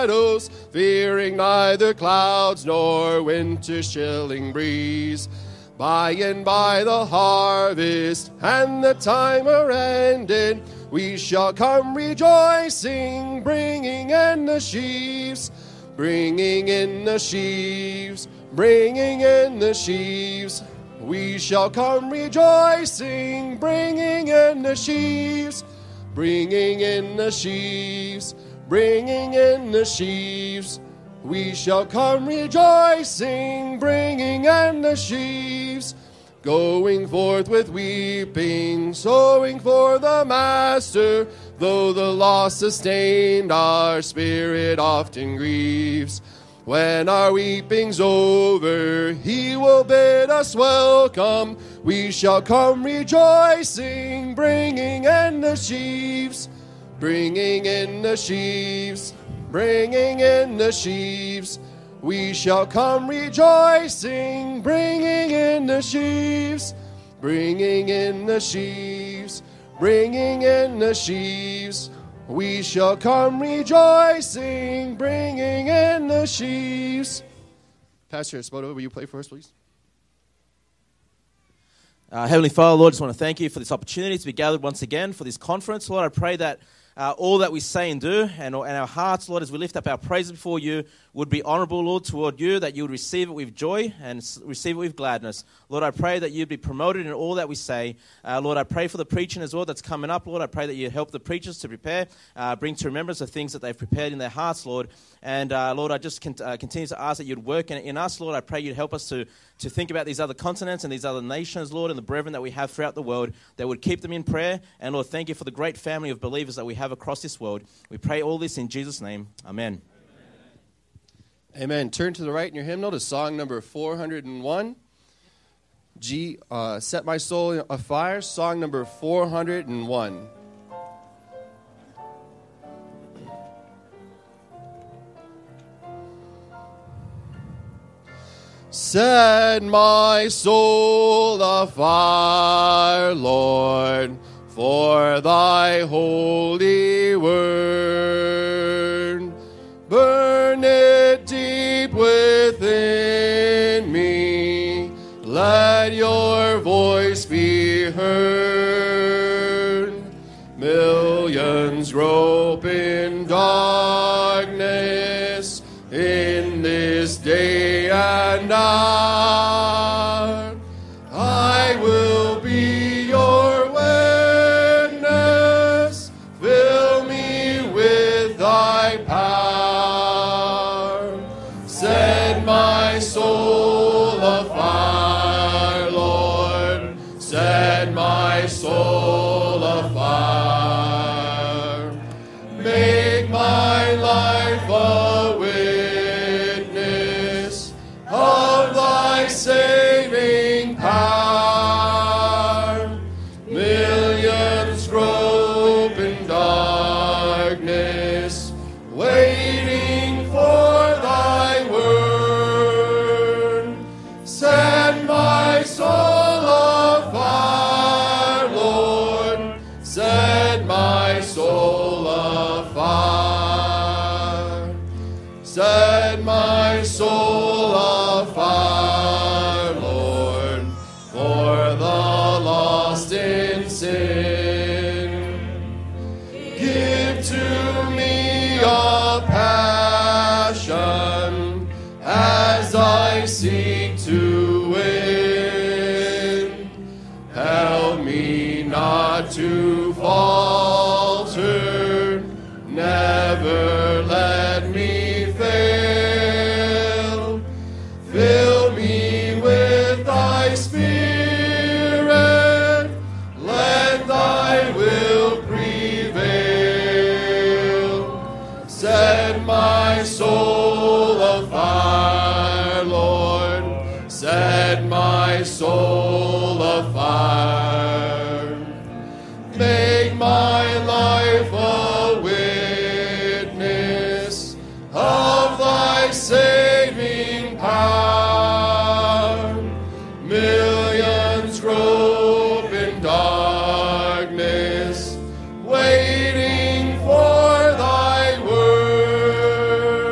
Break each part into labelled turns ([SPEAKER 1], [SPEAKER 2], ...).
[SPEAKER 1] shadows, fearing neither clouds nor winter's chilling breeze. By and by the harvest and the time are ended, we shall come rejoicing, bringing in the sheaves, bringing in the sheaves, bringing in the sheaves. We shall come rejoicing, bringing in the sheaves, bringing in the sheaves, bringing in the sheaves. We shall come rejoicing, bringing in the sheaves, going forth with weeping, sowing for the Master. Though the loss sustained, our spirit often grieves. When our weeping's over, he will bid us welcome. We shall come rejoicing, bringing in the sheaves, bringing in the sheaves, bringing in the sheaves. We shall come rejoicing, bringing in the sheaves, bringing in the sheaves, bringing in the sheaves. We shall come rejoicing, bringing in the sheaves. Pastor Espoto, will you play for us, please?
[SPEAKER 2] Heavenly Father, Lord, I just want to thank you for this opportunity to be gathered once again for this conference. Lord, I pray that all that we say and do and our hearts, Lord, as we lift up our praise before you, would be honorable, Lord, toward you, that you would receive it with joy and receive it with gladness. Lord, I pray that you'd be promoted in all that we say. Lord, I pray for the preaching as well that's coming up, Lord. I pray that you help the preachers to prepare, bring to remembrance the things that they've prepared in their hearts, Lord. And Lord, I just continue to ask that you'd work in us, Lord. I pray you'd help us to think about these other continents and these other nations, Lord, and the brethren that we have throughout the world, that would keep them in prayer. And Lord, thank you for the great family of believers that we have across this world. We pray all this in Jesus' name. Amen.
[SPEAKER 1] Amen. Turn to the right in your hymnal to song number 401. Set My Soul Afire, song number 401. Set my soul afire, Lord, for thy holy word. Burn it deep within me. Let your voice be heard. Millions grope in darkness in this day and hour. I will be your witness. Fill me with thy power. Set my soul afire, Lord. Set my soul afire. Make my life a witness of thy saving power. Millions grope in darkness, waiting for thy word. Set my soul afire, Lord. Set my soul afire. Set my soul afire, Lord, for the lost in sin. Give to me a passion as I seek to win. Help me not to falter, never let me fail. Fill me with thy spirit, let thy will prevail. Set my soul afire, Lord, set my soul afire. Make my life a witness of thy saving power. Millions grope in darkness, waiting for thy word.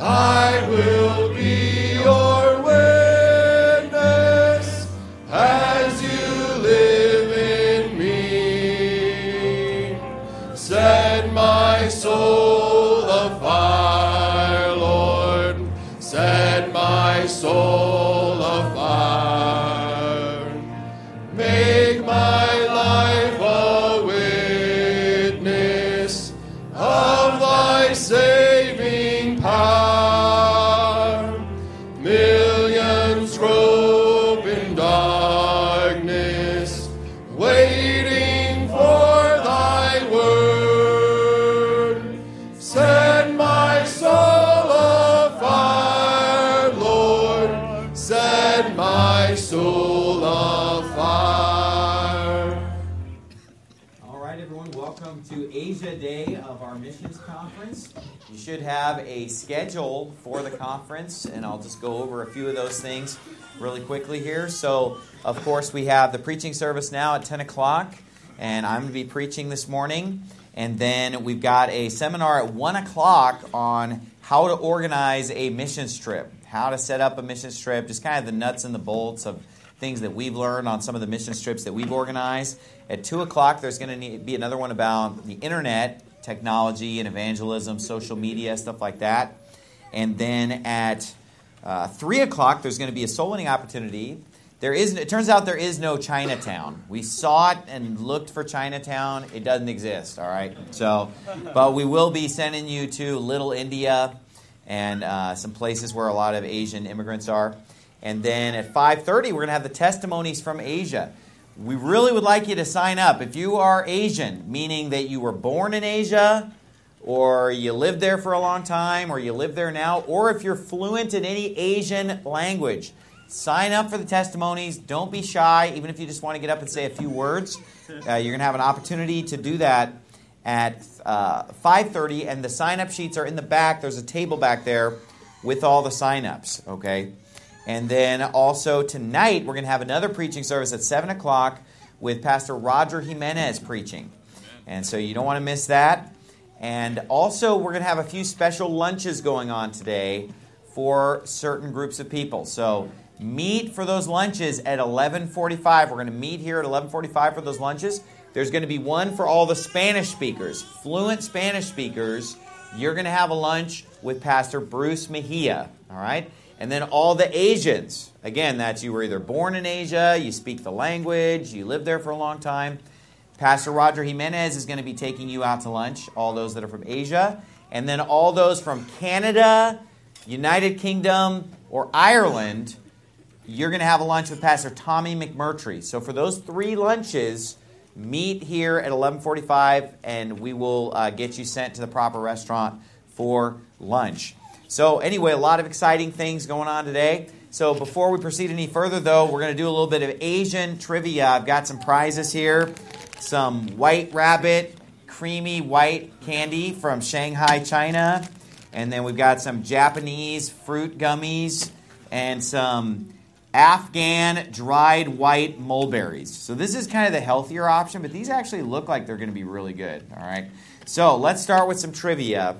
[SPEAKER 1] I will be your witness as you live in me. Set my soul afire, Lord. Set my soul afire. Make my life a witness of thy saving power. Millions grope in darkness, waiting for thy word. Set my soul afire, Lord. Set my soul afire.
[SPEAKER 3] All right, everyone, welcome to Asia Day of our Missions Conference. You should have a schedule for the conference, and I'll just go over a few of those things really quickly here. So, of course, we have the preaching service now at 10 o'clock, and I'm going to be preaching this morning. And then we've got a seminar at 1 o'clock on how to organize a missions trip, how to set up a missions trip, just kind of the nuts and the bolts of things that we've learned on some of the missions trips that we've organized. At 2 o'clock, there's going to be another one about the internet, technology and evangelism, social media, stuff like that. And then at 3 o'clock, there's going to be a soul winning opportunity. It turns out there is no Chinatown. We saw it and looked for Chinatown. It doesn't exist, all right? So, but we will be sending you to Little India and some places where a lot of Asian immigrants are. And then at 5:30, we're going to have the testimonies from Asia. We really would like you to sign up. If you are Asian, meaning that you were born in Asia, or you lived there for a long time, or you live there now, or if you're fluent in any Asian language, sign up for the testimonies. Don't be shy, even if you just want to get up and say a few words. You're going to have an opportunity to do that at 5:30, and the sign-up sheets are in the back. There's a table back there with all the sign-ups, okay? And then also tonight, we're going to have another preaching service at 7 o'clock with Pastor Roger Jimenez preaching. And so you don't want to miss that. And also, we're going to have a few special lunches going on today for certain groups of people. So meet for those lunches at 11:45. We're going to meet here at 11:45 for those lunches. There's going to be one for all the Spanish speakers, fluent Spanish speakers. You're going to have a lunch with Pastor Bruce Mejia, all right? And then all the Asians, again, that's you were either born in Asia, you speak the language, you lived there for a long time. Pastor Roger Jimenez is going to be taking you out to lunch, all those that are from Asia. And then all those from Canada, United Kingdom, or Ireland, you're going to have a lunch with Pastor Tommy McMurtry. So for those three lunches, meet here at 11:45, and we will get you sent to the proper restaurant for lunch. So anyway, a lot of exciting things going on today. So before we proceed any further, though, we're going to do a little bit of Asian trivia. I've got some prizes here. Some White Rabbit creamy white candy from Shanghai, China. And then we've got some Japanese fruit gummies and some Afghan dried white mulberries. So this is kind of the healthier option, but these actually look like they're going to be really good. All right. So let's start with some trivia.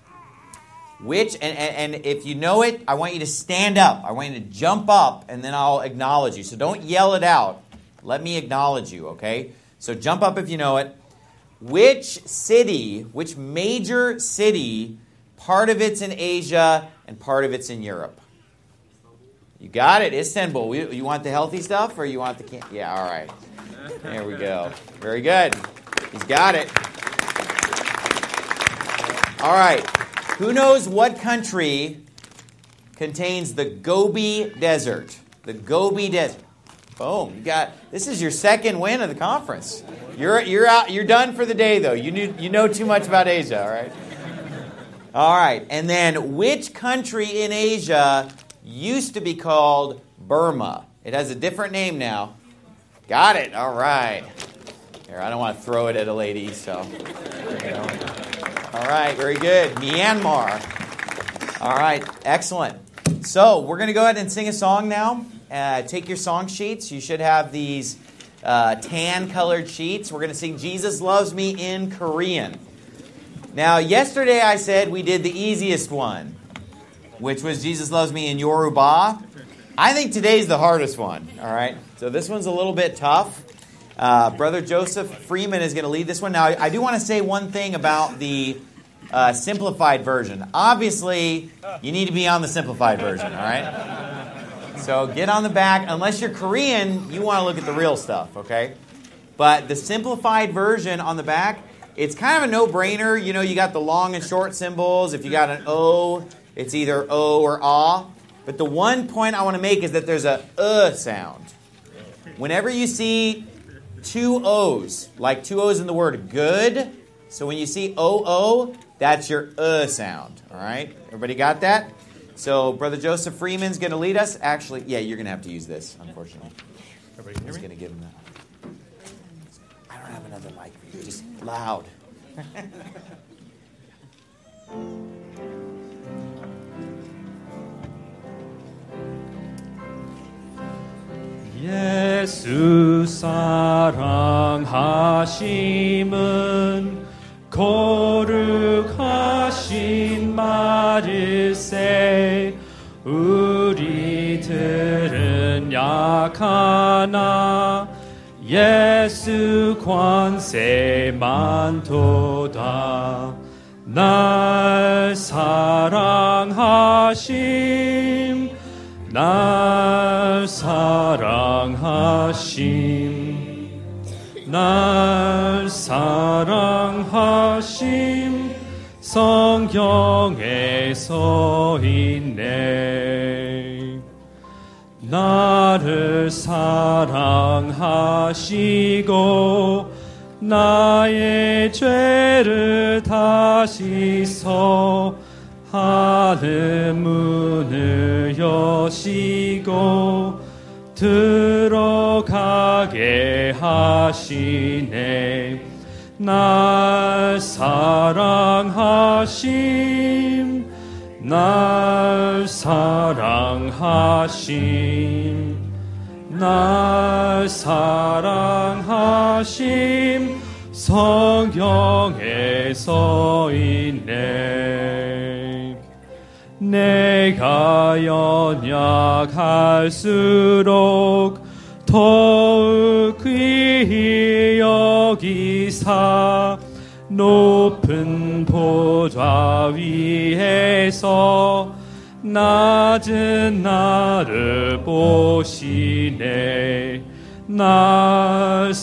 [SPEAKER 3] And if you know it, I want you to stand up. I want you to jump up, and then I'll acknowledge you. So don't yell it out. Let me acknowledge you, okay? So jump up if you know it. Which major city, part of it's in Asia and part of it's in Europe? You got it, Istanbul. You want the healthy stuff or you want the Yeah, all right. There we go. Very good. He's got it. All right. Who knows what country contains the Gobi Desert? The Gobi Desert. Boom. This is your second win of the conference. You're out. You're done for the day, though. You know too much about Asia, all right? All right. And then which country in Asia used to be called Burma? It has a different name now. Got it. All right. Here, I don't want to throw it at a lady, so. All right, very good. Myanmar. All right, excellent. So we're going to go ahead and sing a song now. Take your song sheets. You should have these tan-colored sheets. We're going to sing Jesus Loves Me in Korean. Now, yesterday I said we did the easiest one. which was Jesus Loves Me in Yoruba. I think today's the hardest one, all right? So this one's a little bit tough. Brother Joseph Freeman is going to lead this one. Now, I do want to say one thing about the simplified version. Obviously, you need to be on the simplified version, all right? So get on the back. Unless you're Korean, you want to look at the real stuff, okay? But the simplified version on the back, it's kind of a no-brainer. You know, you got the long and short symbols. If you got an O, it's either O or Ah. But the one point I want to make is that there's a sound. Whenever you see two O's, like two O's in the word good, so when you see O-O, that's your sound. All right? Everybody got that? So Brother Joseph Freeman's going to lead us. Actually, yeah, you're going to have to use this, unfortunately.
[SPEAKER 1] Everybody can hear me?
[SPEAKER 3] I'm just going to give him that. I don't have another mic for you. Just loud.
[SPEAKER 4] 예수 사랑하심은 거룩하신 말일세 우리들은 약하나 예수 권세 많도다 날 사랑하심 날 사랑하심 성경에 써 있네 나를 사랑하시고 나의 죄를 다 씻어 하늘 문을 여시고 들어가게 하시네 날 사랑하심 날 사랑하심 성경에 써 있네 내가 연약할수록 더욱 귀히 여기사 높은 보좌 위에서 낮은 나를 보시네 날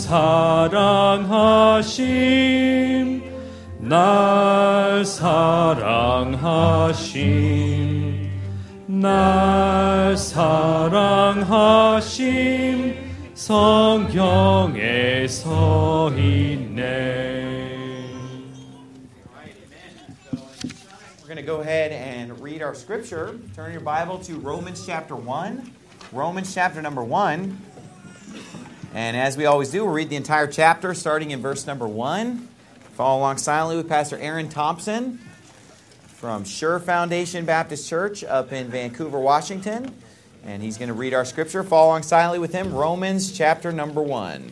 [SPEAKER 4] 사랑하심 날 사랑하심 성경에 서 있네.
[SPEAKER 3] We're going to go ahead and read our scripture. Turn your Bible to Romans chapter 1. Romans chapter number 1. And as we always do, we'll read the entire chapter starting in verse number 1. Follow along silently with Pastor Aaron Thompson from Sure Foundation Baptist Church up in Vancouver, Washington. And he's going to read our scripture. Follow along silently with him. Romans chapter number 1.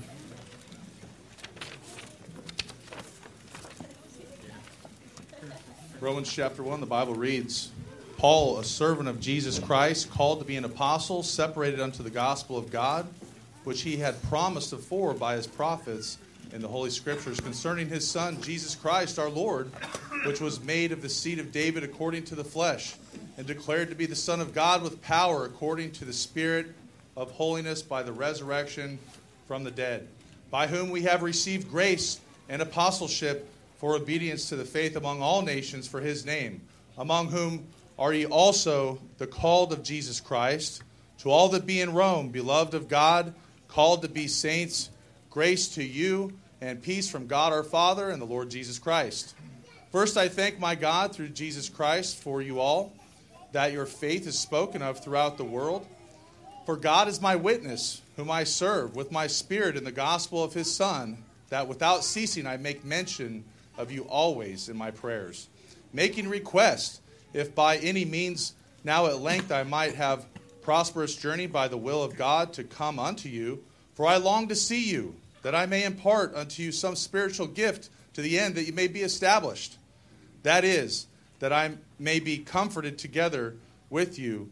[SPEAKER 5] Romans chapter 1, the Bible reads, Paul, a servant of Jesus Christ, called to be an apostle, separated unto the gospel of God, which he had promised afore by his prophets in the Holy Scriptures, concerning his Son, Jesus Christ our Lord, which was made of the seed of David according to the flesh, and declared to be the Son of God with power according to the Spirit of holiness by the resurrection from the dead, by whom we have received grace and apostleship for obedience to the faith among all nations for his name, among whom are ye also the called of Jesus Christ, to all that be in Rome, beloved of God, called to be saints, grace to you and peace from God our Father and the Lord Jesus Christ. First I thank my God through Jesus Christ for you all, that your faith is spoken of throughout the world. For God is my witness, whom I serve with my spirit in the gospel of his Son, that without ceasing I make mention of you always in my prayers, making request, if by any means now at length I might have prosperous journey by the will of God to come unto you. For I long to see you, that I may impart unto you some spiritual gift to the end that you may be established. That is, that I may be comforted together with you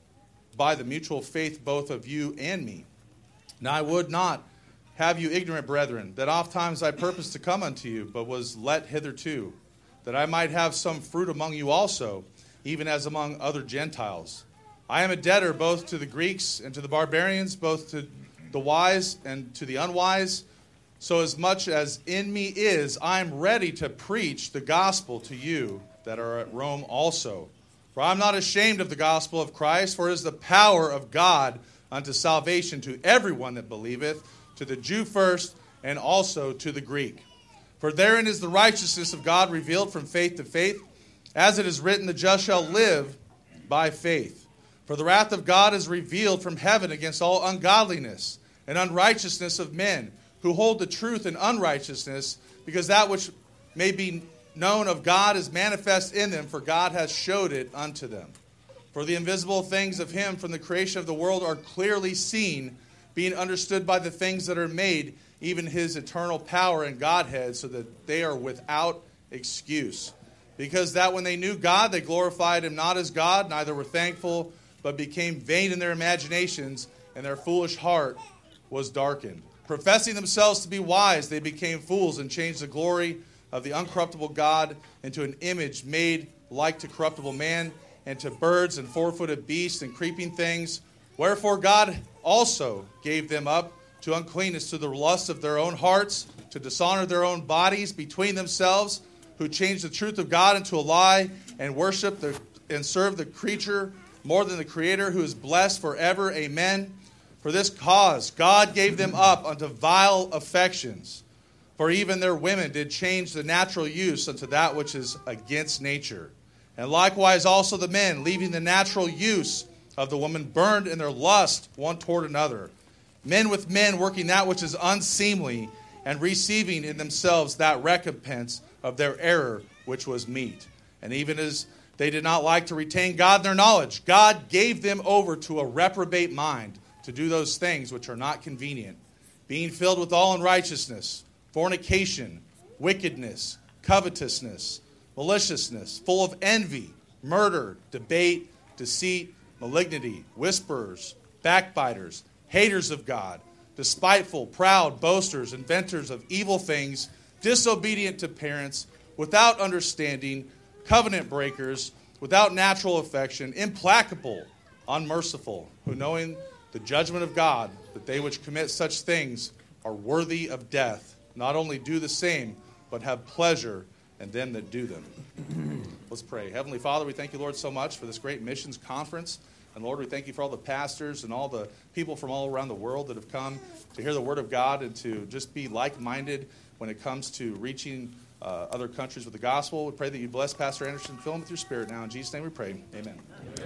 [SPEAKER 5] by the mutual faith both of you and me. Now I would not have you ignorant, brethren, that oft times I purposed to come unto you, but was let hitherto, that I might have some fruit among you also, even as among other Gentiles. I am a debtor both to the Greeks and to the barbarians, both to the wise and to the unwise. So as much as in me is, I am ready to preach the gospel to you that are at Rome also. For I am not ashamed of the gospel of Christ, for it is the power of God unto salvation to everyone that believeth, to the Jew first, and also to the Greek. For therein is the righteousness of God revealed from faith to faith, as it is written, the just shall live by faith. For the wrath of God is revealed from heaven against all ungodliness and unrighteousness of men, who hold the truth in unrighteousness, because that which may be known of God is manifest in them, for God hath showed it unto them. For the invisible things of him from the creation of the world are clearly seen, being understood by the things that are made, even his eternal power and Godhead, so that they are without excuse. Because that when they knew God, they glorified him not as God, neither were thankful, but became vain in their imaginations, and their foolish heart was darkened. Professing themselves to be wise, they became fools, and changed the glory of the uncorruptible God into an image made like to corruptible man, and to birds and four-footed beasts and creeping things. Wherefore God also gave them up to uncleanness, to the lust of their own hearts, to dishonor their own bodies between themselves, who changed the truth of God into a lie, and worship and serve the creature more than the Creator, who is blessed forever. Amen. For this cause God gave them up unto vile affections. For even their women did change the natural use unto that which is against nature. And likewise also the men, leaving the natural use of the woman, burned in their lust one toward another. Men with men, working that which is unseemly, and receiving in themselves that recompense of their error which was meet. And even as they did not like to retain God in their knowledge, God gave them over to a reprobate mind, to do those things which are not convenient, being filled with all unrighteousness, fornication, wickedness, covetousness, maliciousness, full of envy, murder, debate, deceit, malignity, whisperers, backbiters, haters of God, despiteful, proud, boasters, inventors of evil things, disobedient to parents, without understanding, covenant breakers, without natural affection, implacable, unmerciful, who knowing the judgment of God, that they which commit such things are worthy of death, not only do the same, but have pleasure in them that do them. Let's pray. Heavenly Father, we thank you, Lord, so much for this great missions conference. And Lord, we thank you for all the pastors and all the people from all around the world that have come to hear the word of God and to just be like-minded when it comes to reaching other countries with the gospel. We pray that you bless Pastor Anderson. Fill him with your spirit now. In Jesus' name we pray. Amen.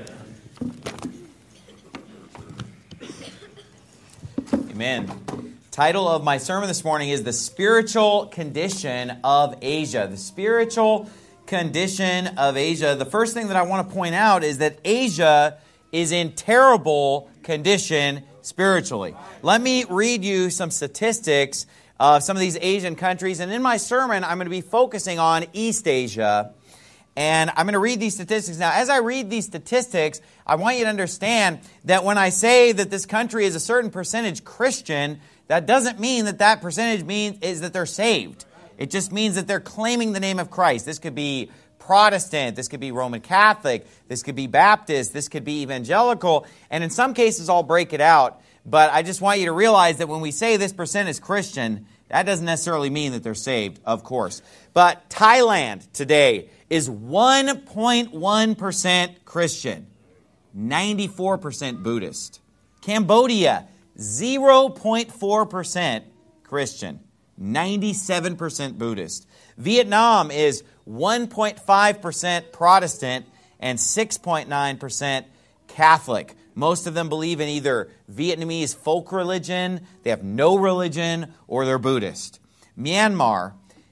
[SPEAKER 3] Amen. Title of my sermon this morning is The Spiritual Condition of Asia. The spiritual condition of Asia. The first thing that I want to point out is that Asia is in terrible condition spiritually. Let me read you some statistics of some of these Asian countries. And in my sermon, I'm going to be focusing on East Asia. And I'm going to read these statistics. Now, as I read these statistics, I want you to understand that when I say that this country is a certain percentage Christian, that doesn't mean that that percentage is that they're saved. It just means that they're claiming the name of Christ. This could be Protestant, this could be Roman Catholic, this could be Baptist, this could be evangelical, and in some cases I'll break it out. But I just want you to realize that when we say this percent is Christian, that doesn't necessarily mean that they're saved, of course. But Thailand today is 1.1% Christian, 94% Buddhist. Cambodia, 0.4% Christian, 97% Buddhist. Vietnam is 1.5% Protestant and 6.9% Catholic. Most of them believe in either Vietnamese folk religion, they have no religion, or they're Buddhist. Myanmar,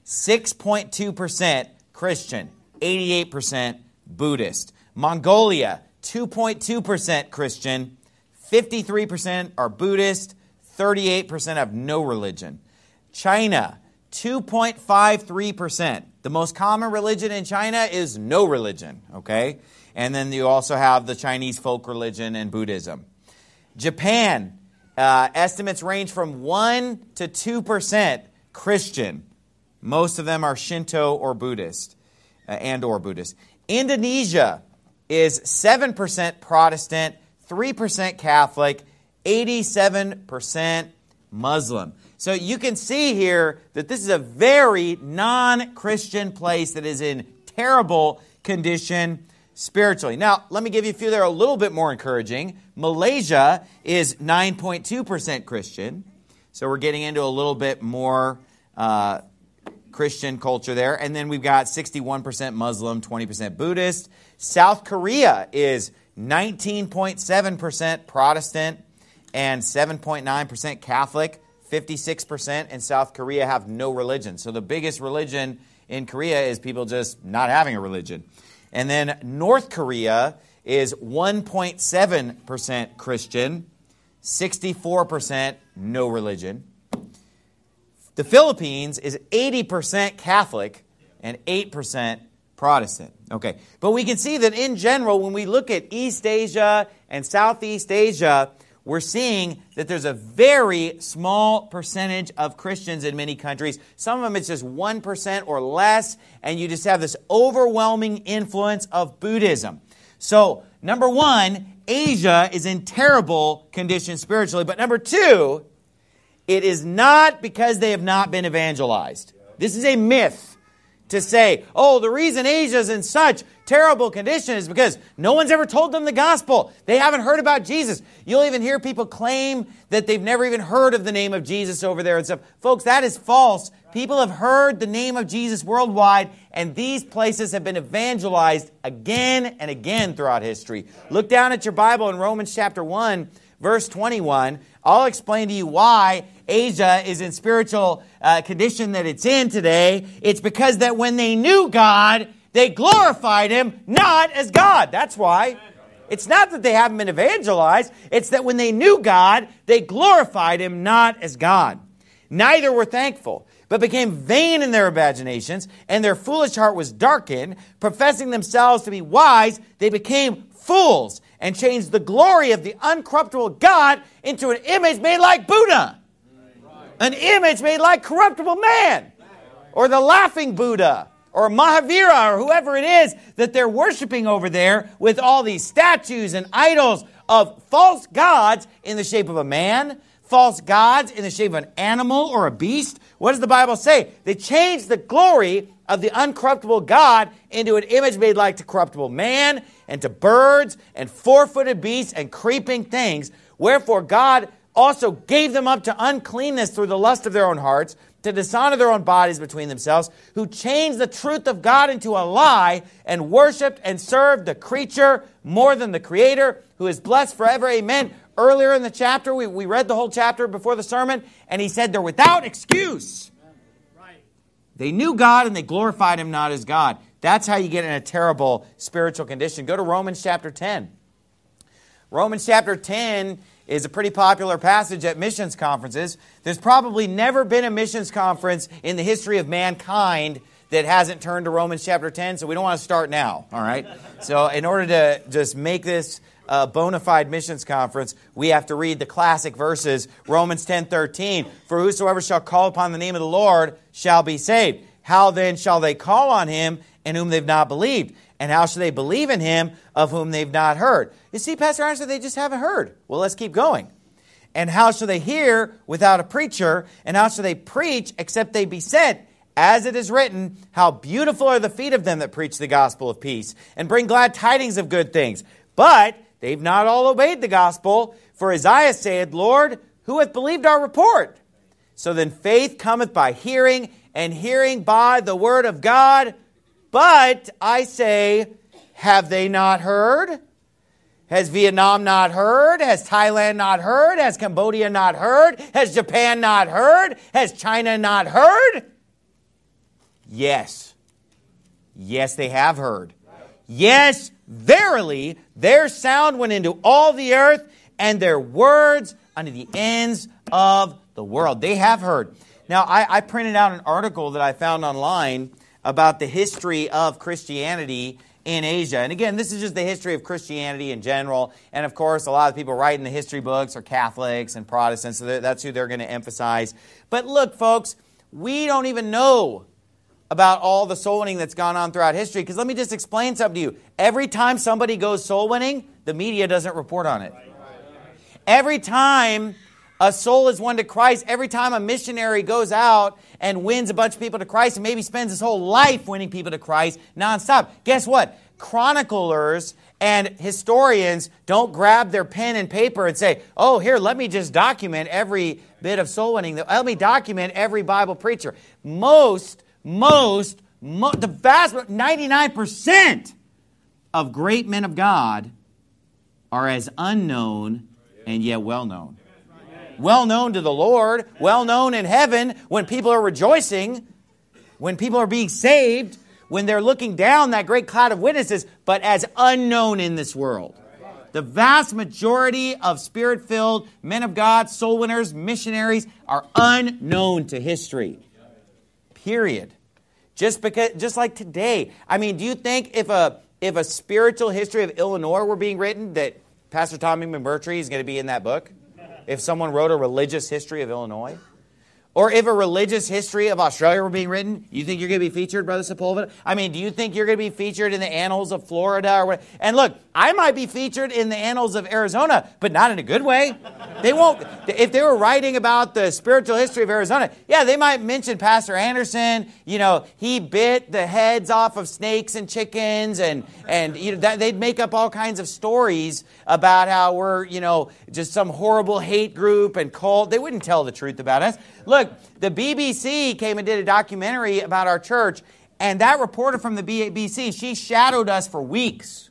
[SPEAKER 3] 6.2% Christian, 88% Buddhist. Mongolia, 2.2% Christian, 53% are Buddhist, 38% have no religion. China, 2.53%. The most common religion in China is no religion, okay? And then you also have the Chinese folk religion and Buddhism. Japan, estimates range from 1 to 2% Christian. Most of them are Shinto or Buddhist, or Buddhist. Indonesia is 7% Protestant, 3% Catholic, 87% Muslim. So you can see here that this is a very non-Christian place that is in terrible condition spiritually. Now, let me give you a few that are a little bit more encouraging. Malaysia is 9.2% Christian. So we're getting into a little bit more Christian culture there. And then we've got 61% Muslim, 20% Buddhist. South Korea is 19.7% Protestant and 7.9% Catholic. 56% in South Korea have no religion. So the biggest religion in Korea is people just not having a religion. And then North Korea is 1.7% Christian, 64% no religion. The Philippines is 80% Catholic and 8% Protestant. Okay, but we can see that in general, when we look at East Asia and Southeast Asia, we're seeing that there's a very small percentage of Christians in many countries. Some of them it's just 1% or less, and you just have this overwhelming influence of Buddhism. So, number one, Asia is in terrible condition spiritually. But number two, it is not because they have not been evangelized. This is a myth to say, oh, the reason Asia is in such terrible condition is because no one's ever told them the gospel. They haven't heard about Jesus. You'll even hear people claim that they've never even heard of the name of Jesus over there and stuff. Folks, that is false. People have heard the name of Jesus worldwide, and these places have been evangelized again and again throughout history. Look down at your Bible in Romans chapter 1, verse 21. I'll explain to you why Asia is in spiritual condition that it's in today. It's because that when they knew God, they glorified Him not as God. That's why. It's not that they haven't been evangelized. It's that when they knew God, they glorified Him not as God. Neither were thankful, but became vain in their imaginations, and their foolish heart was darkened. Professing themselves to be wise, they became fools and changed the glory of the uncorruptible God into an image made like Buddha. An image made like corruptible man. Or the laughing Buddha. Or Mahavira, or whoever it is that they're worshiping over there with all these statues and idols of false gods in the shape of a man, false gods in the shape of an animal or a beast. What does the Bible say? They changed the glory of the uncorruptible God into an image made like to corruptible man and to birds and four-footed beasts and creeping things. Wherefore God also gave them up to uncleanness through the lust of their own hearts, to dishonor their own bodies between themselves, who changed the truth of God into a lie and worshipped and served the creature more than the Creator, who is blessed forever. Amen. Earlier in the chapter, we read the whole chapter before the sermon, and he said they're without excuse. Right. They knew God and they glorified Him not as God. That's how you get in a terrible spiritual condition. Go to Romans chapter 10. Romans chapter 10 is a pretty popular passage at missions conferences. There's probably never been a missions conference in the history of mankind that hasn't turned to Romans chapter 10, so we don't want to start now, all right? So in order to just make this a bona fide missions conference, we have to read the classic verses, Romans 10:13. For whosoever shall call upon the name of the Lord shall be saved. How then shall they call on Him in whom they've not believed? And how shall they believe in Him of whom they've not heard? You see, Pastor Anderson, they just haven't heard. Well, let's keep going. And how shall they hear without a preacher? And how shall they preach except they be sent? As it is written, how beautiful are the feet of them that preach the gospel of peace and bring glad tidings of good things. But they've not all obeyed the gospel. For Isaiah saith, Lord, who hath believed our report? So then faith cometh by hearing, and hearing by the word of God. But I say, have they not heard? Has Vietnam not heard? Has Thailand not heard? Has Cambodia not heard? Has Japan not heard? Has China not heard? Yes. Yes, they have heard. Yes, verily, their sound went into all the earth, and their words unto the ends of the world. They have heard. Now, I printed out an article that I found online about the history of Christianity in Asia. And again, this is just the history of Christianity in general. And of course, a lot of people writing the history books are Catholics and Protestants, so that's who they're going to emphasize. But look, folks, we don't even know about all the soul winning that's gone on throughout history. Because let me just explain something to you. Every time somebody goes soul winning, the media doesn't report on it. Every time a soul is won to Christ, every time a missionary goes out and wins a bunch of people to Christ and maybe spends his whole life winning people to Christ nonstop, guess what? Chroniclers and historians don't grab their pen and paper and say, oh, here, let me just document every bit of soul winning. Let me document every Bible preacher. The vast 99% of great men of God are as unknown and yet well-known. Well-known to the Lord, well-known in heaven when people are rejoicing, when people are being saved, when they're looking down that great cloud of witnesses, but as unknown in this world. The vast majority of Spirit-filled men of God, soul winners, missionaries are unknown to history. Period. Just like today. I mean, do you think if a spiritual history of Illinois were being written, that Pastor Tommy McMurtry is going to be in that book? If someone wrote a religious history of Illinois? Or if a religious history of Australia were being written, you think you're going to be featured, Brother Sepulveda? I mean, do you think you're going to be featured in the annals of Florida? Or what? And look, I might be featured in the annals of Arizona, but not in a good way. They won't. If they were writing about the spiritual history of Arizona, yeah, they might mention Pastor Anderson. You know, he bit the heads off of snakes and chickens, and you know, they'd make up all kinds of stories about how we're, you know, just some horrible hate group and cult. They wouldn't tell the truth about us. Look, the BBC came and did a documentary about our church, and that reporter from the BBC, she shadowed us for weeks.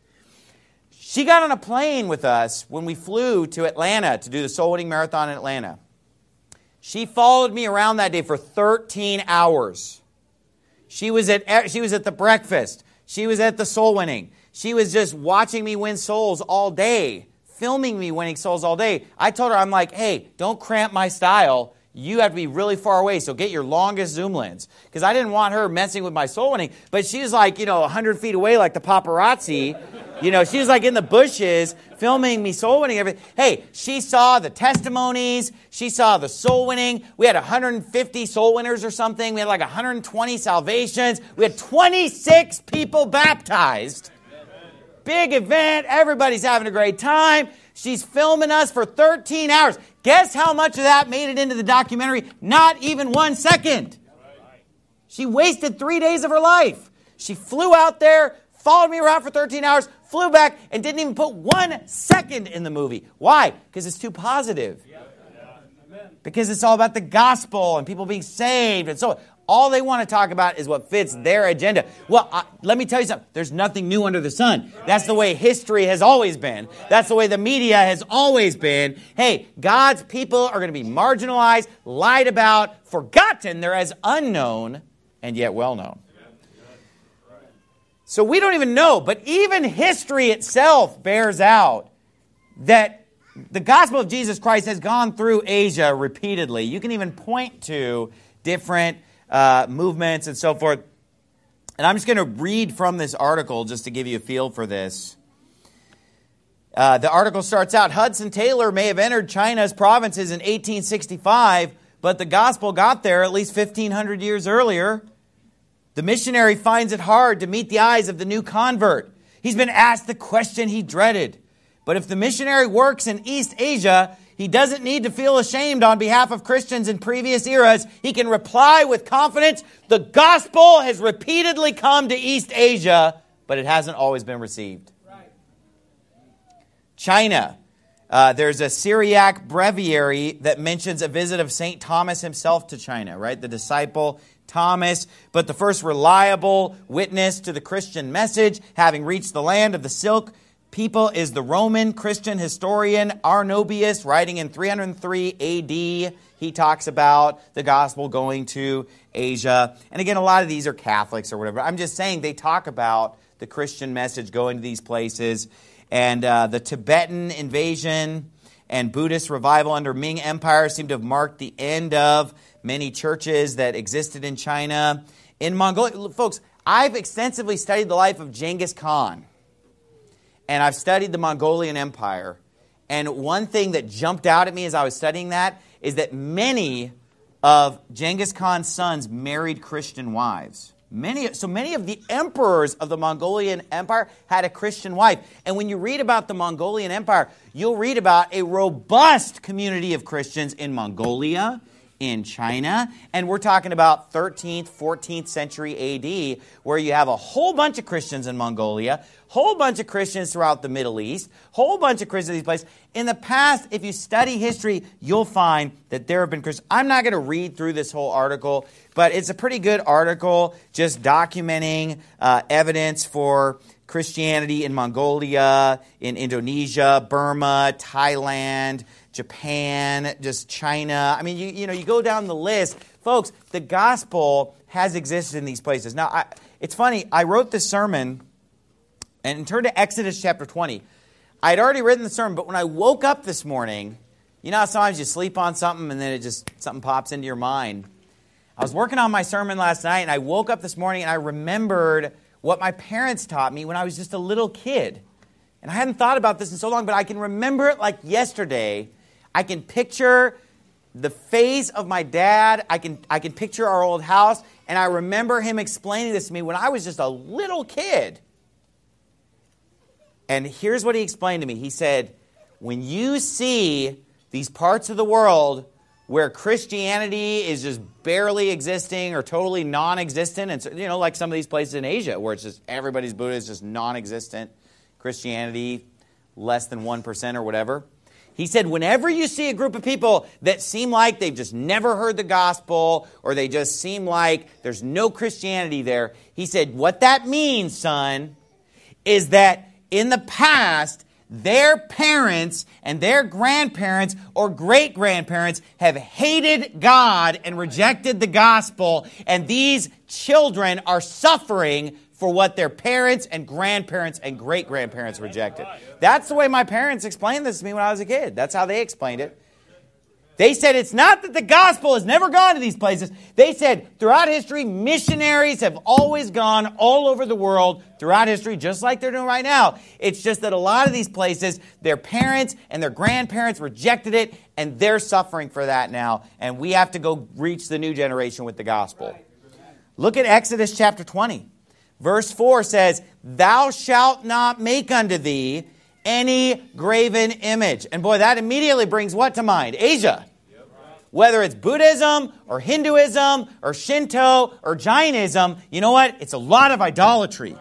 [SPEAKER 3] She got on a plane with us when we flew to Atlanta to do the Soul Winning Marathon in Atlanta. She followed me around that day for 13 hours. She was at the breakfast. She was at the soul winning. She was just watching me win souls all day, filming me winning souls all day. I told her, I'm like, hey, don't cramp my style. You have to be really far away, so get your longest zoom lens. Because I didn't want her messing with my soul winning. But she was like, 100 feet away like the paparazzi. She was like in the bushes filming me soul winning everything. Hey, she saw the testimonies. She saw the soul winning. We had 150 soul winners or something. We had like 120 salvations. We had 26 people baptized. Big event. Everybody's having a great time. She's filming us for 13 hours. Guess how much of that made it into the documentary? Not even 1 second. She wasted 3 days of her life. She flew out there, followed me around for 13 hours, flew back, and didn't even put 1 second in the movie. Why? Because it's too positive. Because it's all about the gospel and people being saved and so on. All they want to talk about is what fits their agenda. Well, let me tell you something. There's nothing new under the sun. That's the way history has always been. That's the way the media has always been. Hey, God's people are going to be marginalized, lied about, forgotten. They're as unknown and yet well-known. So we don't even know, but even history itself bears out that the gospel of Jesus Christ has gone through Asia repeatedly. You can even point to different movements and so forth. And I'm just going to read from this article just to give you a feel for this. The article starts out, Hudson Taylor may have entered China's provinces in 1865, but the gospel got there at least 1,500 years earlier. The missionary finds it hard to meet the eyes of the new convert. He's been asked the question he dreaded. But if the missionary works in East Asia, he doesn't need to feel ashamed on behalf of Christians in previous eras. He can reply with confidence, the gospel has repeatedly come to East Asia, but it hasn't always been received. Right. China. There's a Syriac breviary that mentions a visit of St. Thomas himself to China, right? The disciple Thomas, but the first reliable witness to the Christian message, having reached the land of the silk people, is the Roman Christian historian Arnobius, writing in 303 AD. He talks about the gospel going to Asia. And again, a lot of these are Catholics or whatever. I'm just saying they talk about the Christian message going to these places. And the Tibetan invasion and Buddhist revival under Ming Empire seem to have marked the end of many churches that existed in China. In Mongolia, folks, I've extensively studied the life of Genghis Khan. And I've studied the Mongolian Empire. And one thing that jumped out at me as I was studying that is that many of Genghis Khan's sons married Christian wives. Many of the emperors of the Mongolian Empire had a Christian wife. And when you read about the Mongolian Empire, you'll read about a robust community of Christians in Mongolia, in China, and we're talking about 13th, 14th century AD, where you have a whole bunch of Christians in Mongolia, whole bunch of Christians throughout the Middle East, whole bunch of Christians in these places. In the past, if you study history, you'll find that there have been Christians. I'm not going to read through this whole article, but it's a pretty good article just documenting evidence for Christianity in Mongolia, in Indonesia, Burma, Thailand, Japan, just China. I mean, you go down the list. Folks, the gospel has existed in these places. Now, it's funny. I wrote this sermon and turned to Exodus chapter 20. I had already written the sermon, but when I woke up this morning, you know how sometimes you sleep on something and then something pops into your mind. I was working on my sermon last night, and I woke up this morning and I remembered what my parents taught me when I was just a little kid. And I hadn't thought about this in so long, but I can remember it like yesterday. I can picture the face of my dad. I can picture our old house, and I remember him explaining this to me when I was just a little kid. And here's what he explained to me. He said, when you see these parts of the world where Christianity is just barely existing or totally non-existent, and like some of these places in Asia where it's just everybody's Buddha is just non-existent, Christianity less than 1% or whatever. He said, whenever you see a group of people that seem like they've just never heard the gospel, or they just seem like there's no Christianity there, he said, what that means, son, is that in the past, their parents and their grandparents or great-grandparents have hated God and rejected the gospel, and these children are suffering for what their parents and grandparents and great-grandparents rejected. That's the way my parents explained this to me when I was a kid. That's how they explained it. They said it's not that the gospel has never gone to these places. They said throughout history, missionaries have always gone all over the world throughout history, just like they're doing right now. It's just that a lot of these places, their parents and their grandparents rejected it, and they're suffering for that now. And we have to go reach the new generation with the gospel. Look at Exodus chapter 20. Verse 4 says, thou shalt not make unto thee any graven image. And boy, that immediately brings what to mind? Asia. Whether it's Buddhism or Hinduism or Shinto or Jainism, you know what? It's a lot of idolatry.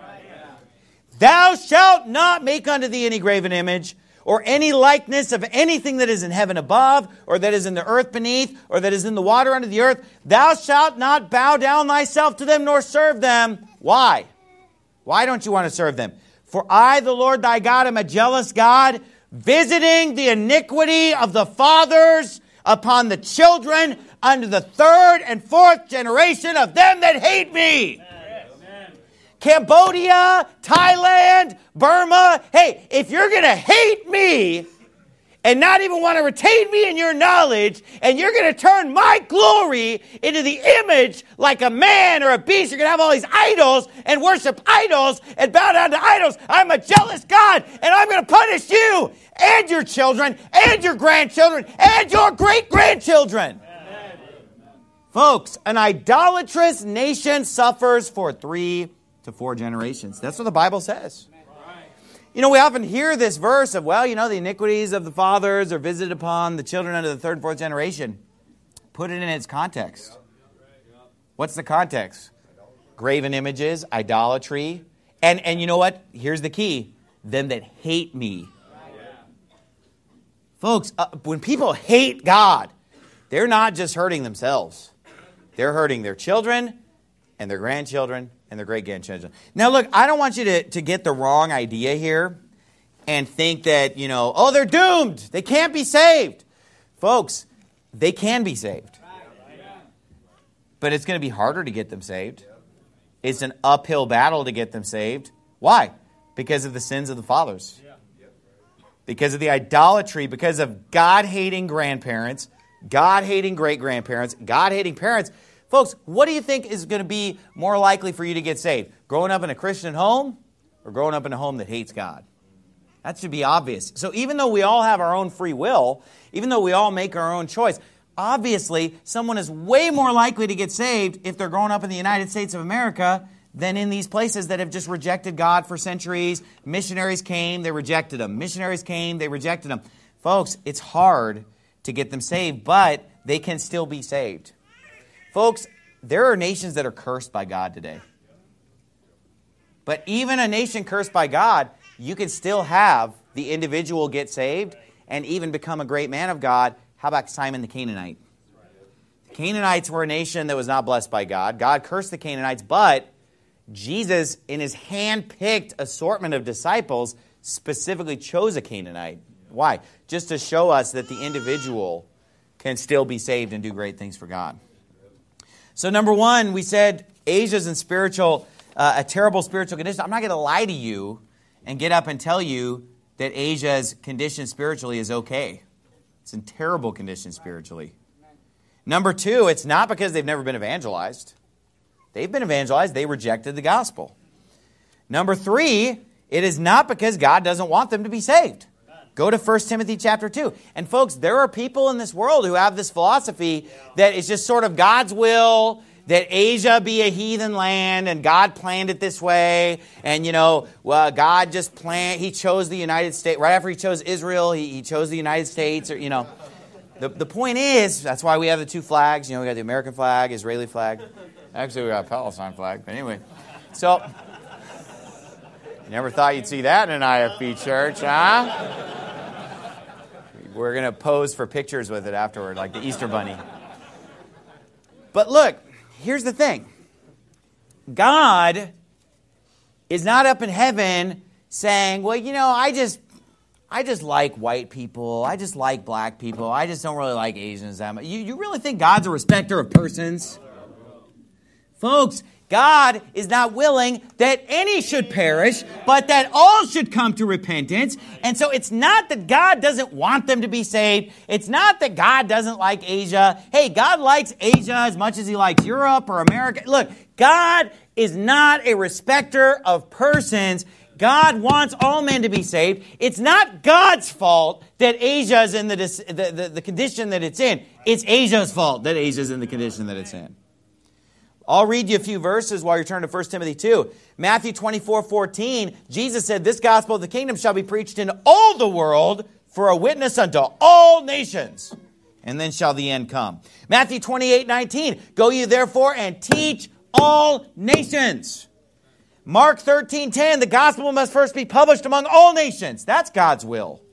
[SPEAKER 3] Thou shalt not make unto thee any graven image or any likeness of anything that is in heaven above, or that is in the earth beneath, or that is in the water under the earth. Thou shalt not bow down thyself to them, nor serve them. Why? Why don't you want to serve them? For I, the Lord thy God, am a jealous God, visiting the iniquity of the fathers upon the children unto the third and fourth generation of them that hate me. Amen. Cambodia, Thailand, Burma. Hey, if you're going to hate me and not even want to retain me in your knowledge, and you're going to turn my glory into the image like a man or a beast, you're going to have all these idols and worship idols and bow down to idols. I'm a jealous God, and I'm going to punish you and your children and your grandchildren and your great-grandchildren. Amen. Folks, an idolatrous nation suffers for 3 to 4 generations. That's what the Bible says. We often hear this verse of, the iniquities of the fathers are visited upon the children under the third and fourth generation. Put it in its context. What's the context? Graven images, idolatry. And you know what? Here's the key. Them that hate me. Folks, when people hate God, they're not just hurting themselves. They're hurting their children and their grandchildren and their great-grandchildren. Now, look, I don't want you to get the wrong idea here and think that, they're doomed. They can't be saved. Folks, they can be saved. But it's going to be harder to get them saved. It's an uphill battle to get them saved. Why? Because of the sins of the fathers. Because of the idolatry, because of God-hating grandparents, God-hating great-grandparents, God-hating parents. Folks, what do you think is going to be more likely for you to get saved? Growing up in a Christian home or growing up in a home that hates God? That should be obvious. So even though we all have our own free will, even though we all make our own choice, obviously someone is way more likely to get saved if they're growing up in the United States of America than in these places that have just rejected God for centuries. Missionaries came, they rejected them. Missionaries came, they rejected them. Folks, it's hard to get them saved, but they can still be saved. Folks, there are nations that are cursed by God today. But even a nation cursed by God, you can still have the individual get saved and even become a great man of God. How about Simon the Canaanite? The Canaanites were a nation that was not blessed by God. God cursed the Canaanites, but Jesus, in his hand-picked assortment of disciples, specifically chose a Canaanite. Why? Just to show us that the individual can still be saved and do great things for God. So number one, we said Asia's in a terrible spiritual condition. I'm not going to lie to you and get up and tell you that Asia's condition spiritually is okay. It's in terrible condition spiritually. Number two, it's not because they've never been evangelized. They've been evangelized. They rejected the gospel. Number three, it is not because God doesn't want them to be saved. Go to 1 Timothy chapter 2. And folks, there are people in this world who have this philosophy that it's just sort of God's will that Asia be a heathen land and God planned it this way. And, God just He chose the United States. Right after He chose Israel, He chose the United States. The point is, that's why we have the two flags. We got the American flag, Israeli flag. Actually, we got a Palestine flag. But anyway, so never thought you'd see that in an IFB church, huh? We're going to pose for pictures with it afterward, like the Easter Bunny. But look, here's the thing. God is not up in heaven saying, well, I just like white people. I just like black people. I just don't really like Asians that much. You really think God's a respecter of persons? Folks, God is not willing that any should perish, but that all should come to repentance. And so it's not that God doesn't want them to be saved. It's not that God doesn't like Asia. Hey, God likes Asia as much as He likes Europe or America. Look, God is not a respecter of persons. God wants all men to be saved. It's not God's fault that Asia is in the condition that it's in. It's Asia's fault that Asia is in the condition that it's in. I'll read you a few verses while you're turning to 1 Timothy 2. Matthew 24:14, Jesus said, this gospel of the kingdom shall be preached in all the world for a witness unto all nations, and then shall the end come. Matthew 28:19, go ye therefore and teach all nations. Mark 13:10, the gospel must first be published among all nations. That's God's will.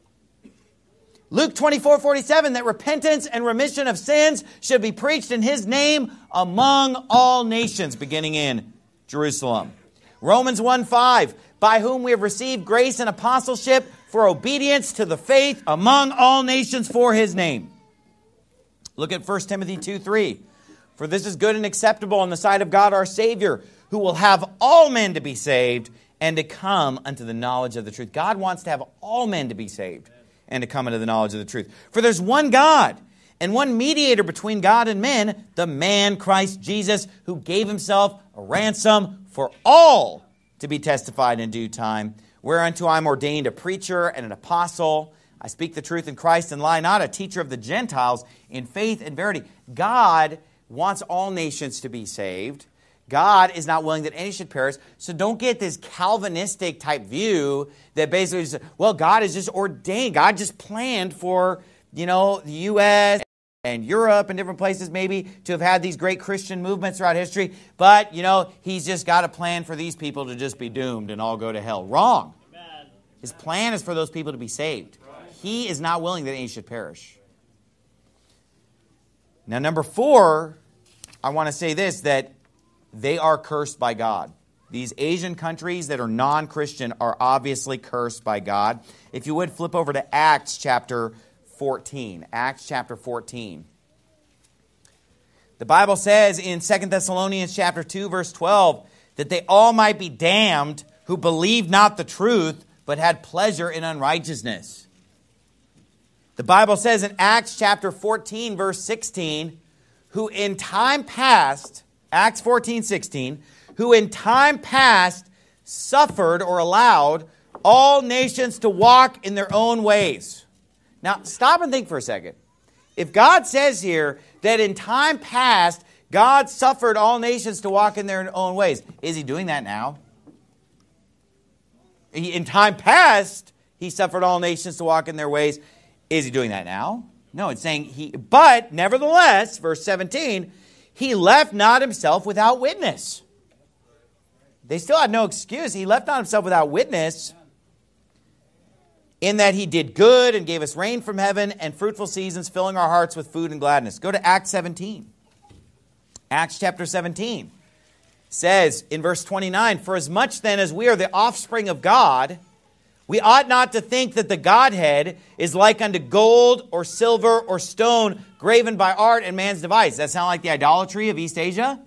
[SPEAKER 3] Luke 24:47, that repentance and remission of sins should be preached in His name among all nations, beginning in Jerusalem. Romans 1:5, by whom we have received grace and apostleship for obedience to the faith among all nations for His name. Look at 1 Timothy 2:3, for this is good and acceptable in the sight of God our Savior, who will have all men to be saved and to come unto the knowledge of the truth. God wants to have all men to be saved and to come into the knowledge of the truth. For there's one God and one mediator between God and men, the man Christ Jesus, who gave Himself a ransom for all to be testified in due time, whereunto I am ordained a preacher and an apostle. I speak the truth in Christ and lie not, a teacher of the Gentiles in faith and verity. God wants all nations to be saved. God is not willing that any should perish. So don't get this Calvinistic type view that basically says, well, God is just ordained. God just planned for, the U.S. and Europe and different places maybe to have had these great Christian movements throughout history. But, He's just got a plan for these people to just be doomed and all go to hell. Wrong. Amen. His plan is for those people to be saved. Right. He is not willing that any should perish. Now, number 4, I want to say this, that they are cursed by God. These Asian countries that are non-Christian are obviously cursed by God. If you would, flip over to Acts chapter 14. Acts chapter 14. The Bible says in 2 Thessalonians chapter 2, verse 12, that they all might be damned who believed not the truth, but had pleasure in unrighteousness. The Bible says in Acts chapter 14, verse 16, who in time past, Acts 14:16, who in time past suffered or allowed all nations to walk in their own ways. Now, stop and think for a second. If God says here that in time past, God suffered all nations to walk in their own ways, is he doing that now? In time past, he suffered all nations to walk in their ways. Is he doing that now? No, it's saying but nevertheless, verse 17, he left not himself without witness. They still had no excuse. He left not himself without witness, in that he did good and gave us rain from heaven and fruitful seasons, filling our hearts with food and gladness. Go to Acts 17. Acts chapter 17 says in verse 29, for as much then as we are the offspring of God, we ought not to think that the Godhead is like unto gold or silver or stone graven by art and man's device. Does that sound like the idolatry of East Asia?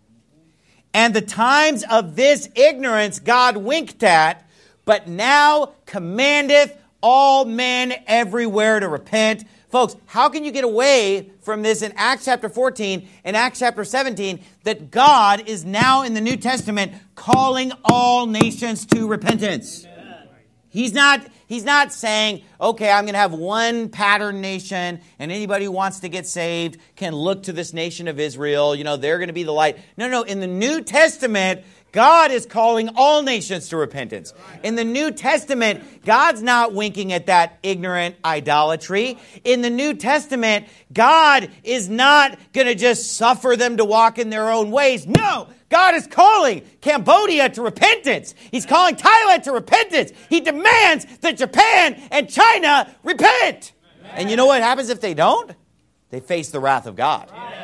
[SPEAKER 3] And the times of this ignorance God winked at, but now commandeth all men everywhere to repent. Folks, how can you get away from this in Acts chapter 14 and Acts chapter 17 that God is now in the New Testament calling all nations to repentance? He's not saying, okay, I'm going to have one pattern nation and anybody who wants to get saved can look to this nation of Israel. You know, they're going to be the light. No. In the New Testament, God is calling all nations to repentance. In the New Testament, God's not winking at that ignorant idolatry. In the New Testament, God is not going to just suffer them to walk in their own ways. No, God is calling Cambodia to repentance. He's calling Thailand to repentance. He demands that Japan and China repent. And you know what happens if they don't? They face the wrath of God.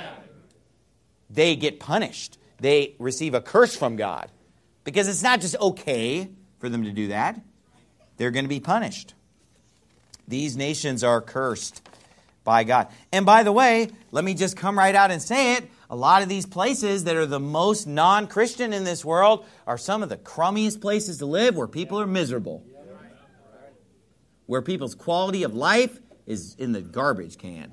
[SPEAKER 3] They get punished. They receive a curse from God. Because it's not just okay for them to do that. They're going to be punished. These nations are cursed by God. And by the way, let me just come right out and say it. A lot of these places that are the most non-Christian in this world are some of the crummiest places to live where people are miserable. Where people's quality of life is in the garbage can.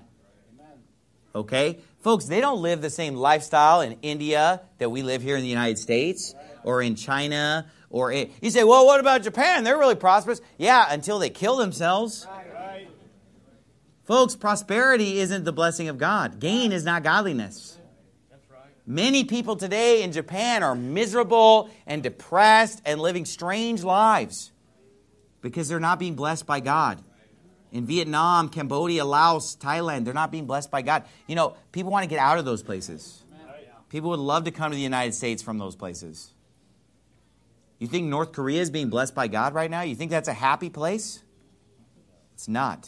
[SPEAKER 3] Okay? Folks, they don't live the same lifestyle in India that we live here in the United States or in China. You say, well, what about Japan? They're really prosperous. Yeah, until they kill themselves. Right. Folks, prosperity isn't the blessing of God. Gain is not godliness. That's right. Many people today in Japan are miserable and depressed and living strange lives because they're not being blessed by God. In Vietnam, Cambodia, Laos, Thailand, they're not being blessed by God. You know, people want to get out of those places. People would love to come to the United States from those places. You think North Korea is being blessed by God right now? You think that's a happy place? It's not.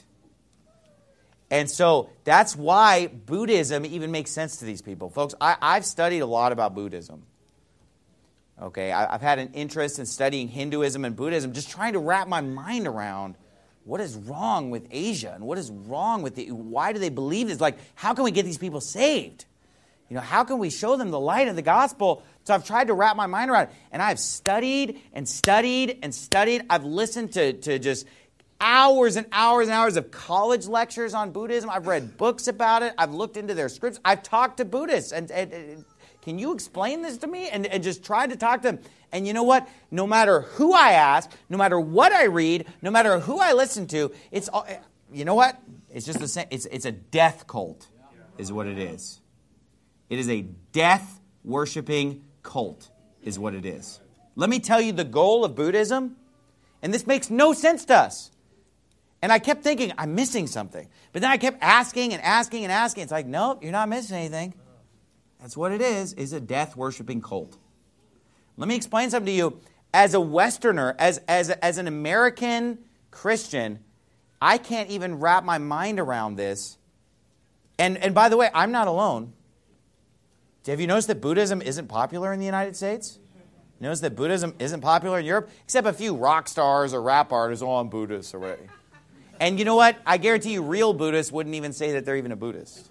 [SPEAKER 3] And so that's why Buddhism even makes sense to these people. Folks, I've studied a lot about Buddhism. Okay, I've had an interest in studying Hinduism and Buddhism, just trying to wrap my mind around what is wrong with Asia and what is wrong with why do they believe this? Like, how can we get these people saved? You know, how can we show them the light of the gospel? So I've tried to wrap my mind around it. And I've studied and studied and studied. I've listened to just hours and hours and hours of college lectures on Buddhism. I've read books about it. I've looked into their scripts. I've talked to Buddhists. And can you explain this to me? And just tried to talk to them. And you know what? No matter who I ask, no matter what I read, no matter who I listen to, it's all, you know what? It's just the same. It's a death cult is what it is. It is a death-worshiping cult is what it is. Let me tell you the goal of Buddhism, and this makes no sense to us. And I kept thinking, I'm missing something. But then I kept asking and asking and asking. It's like, nope, you're not missing anything. That's what it is a death-worshiping cult. Let me explain something to you. As a Westerner, as an American Christian, I can't even wrap my mind around this. And by the way, I'm not alone. Have you noticed that Buddhism isn't popular in the United States? You notice that Buddhism isn't popular in Europe? Except a few rock stars or rap artists, I'm Buddhist or whatever. And you know what? I guarantee you real Buddhists wouldn't even say that they're even a Buddhist.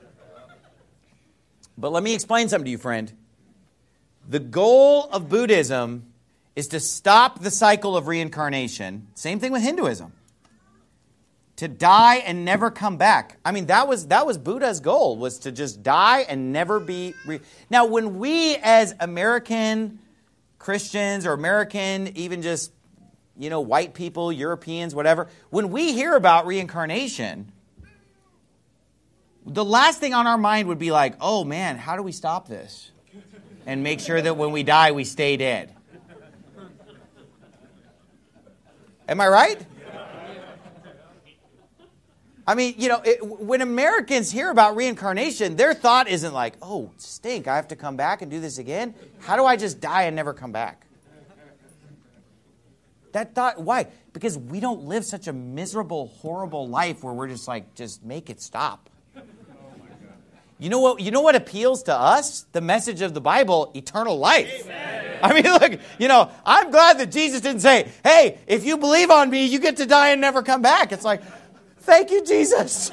[SPEAKER 3] But let me explain something to you, friend. The goal of Buddhism is to stop the cycle of reincarnation. Same thing with Hinduism. To die and never come back. I mean, that was Buddha's goal, was to just die and never be... Now, when we as American Christians or American, even just, white people, Europeans, whatever, when we hear about reincarnation, the last thing on our mind would be like, oh man, how do we stop this? And make sure that when we die, we stay dead. Am I right? I mean, when Americans hear about reincarnation, their thought isn't like, oh, stink, I have to come back and do this again? How do I just die and never come back? That thought, why? Because we don't live such a miserable, horrible life where we're just like, just make it stop. You know what appeals to us? The message of the Bible, eternal life. Amen. I mean, look, I'm glad that Jesus didn't say, hey, if you believe on me, you get to die and never come back. It's like, thank you, Jesus.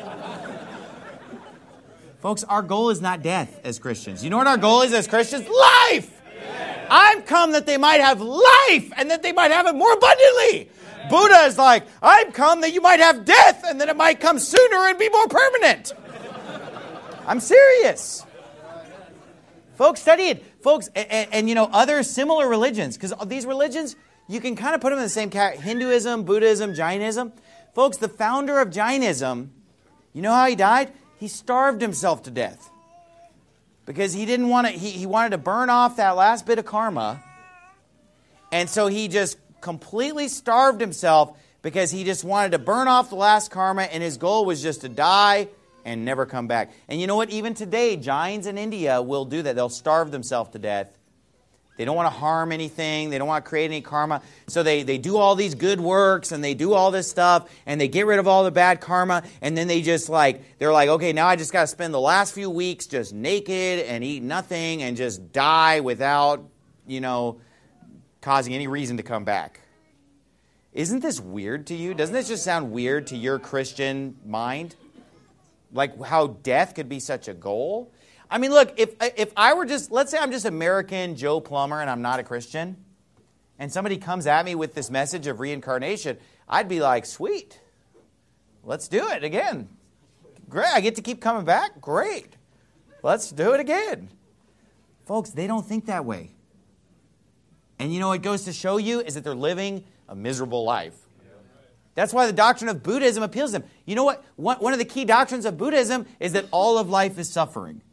[SPEAKER 3] Folks, our goal is not death as Christians. You know what our goal is as Christians? Life! Amen. I'm come that they might have life and that they might have it more abundantly. Amen. Buddha is like, I'm come that you might have death and that it might come sooner and be more permanent. I'm serious. Folks, study it. Folks, and other similar religions, because these religions, you can kind of put them in the same category. Hinduism, Buddhism, Jainism. Folks, the founder of Jainism, you know how he died? He starved himself to death. Because he didn't want to, he wanted to burn off that last bit of karma. And so he just completely starved himself because he just wanted to burn off the last karma, and his goal was just to die and never come back. And you know what? Even today, Jains in India will do that. They'll starve themselves to death. They don't want to harm anything. They don't want to create any karma. So they do all these good works and they do all this stuff and they get rid of all the bad karma. And then they're like, okay, now I just got to spend the last few weeks just naked and eat nothing and just die without, causing any reason to come back. Isn't this weird to you? Doesn't this just sound weird to your Christian mind? Like how death could be such a goal? I mean, look, if I were let's say I'm just American Joe Plumber and I'm not a Christian, and somebody comes at me with this message of reincarnation, I'd be like, sweet, let's do it again. Great, I get to keep coming back? Great. Let's do it again. Folks, they don't think that way. And what it goes to show you is that they're living a miserable life. That's why the doctrine of Buddhism appeals to them. You know what? One of the key doctrines of Buddhism is that all of life is suffering.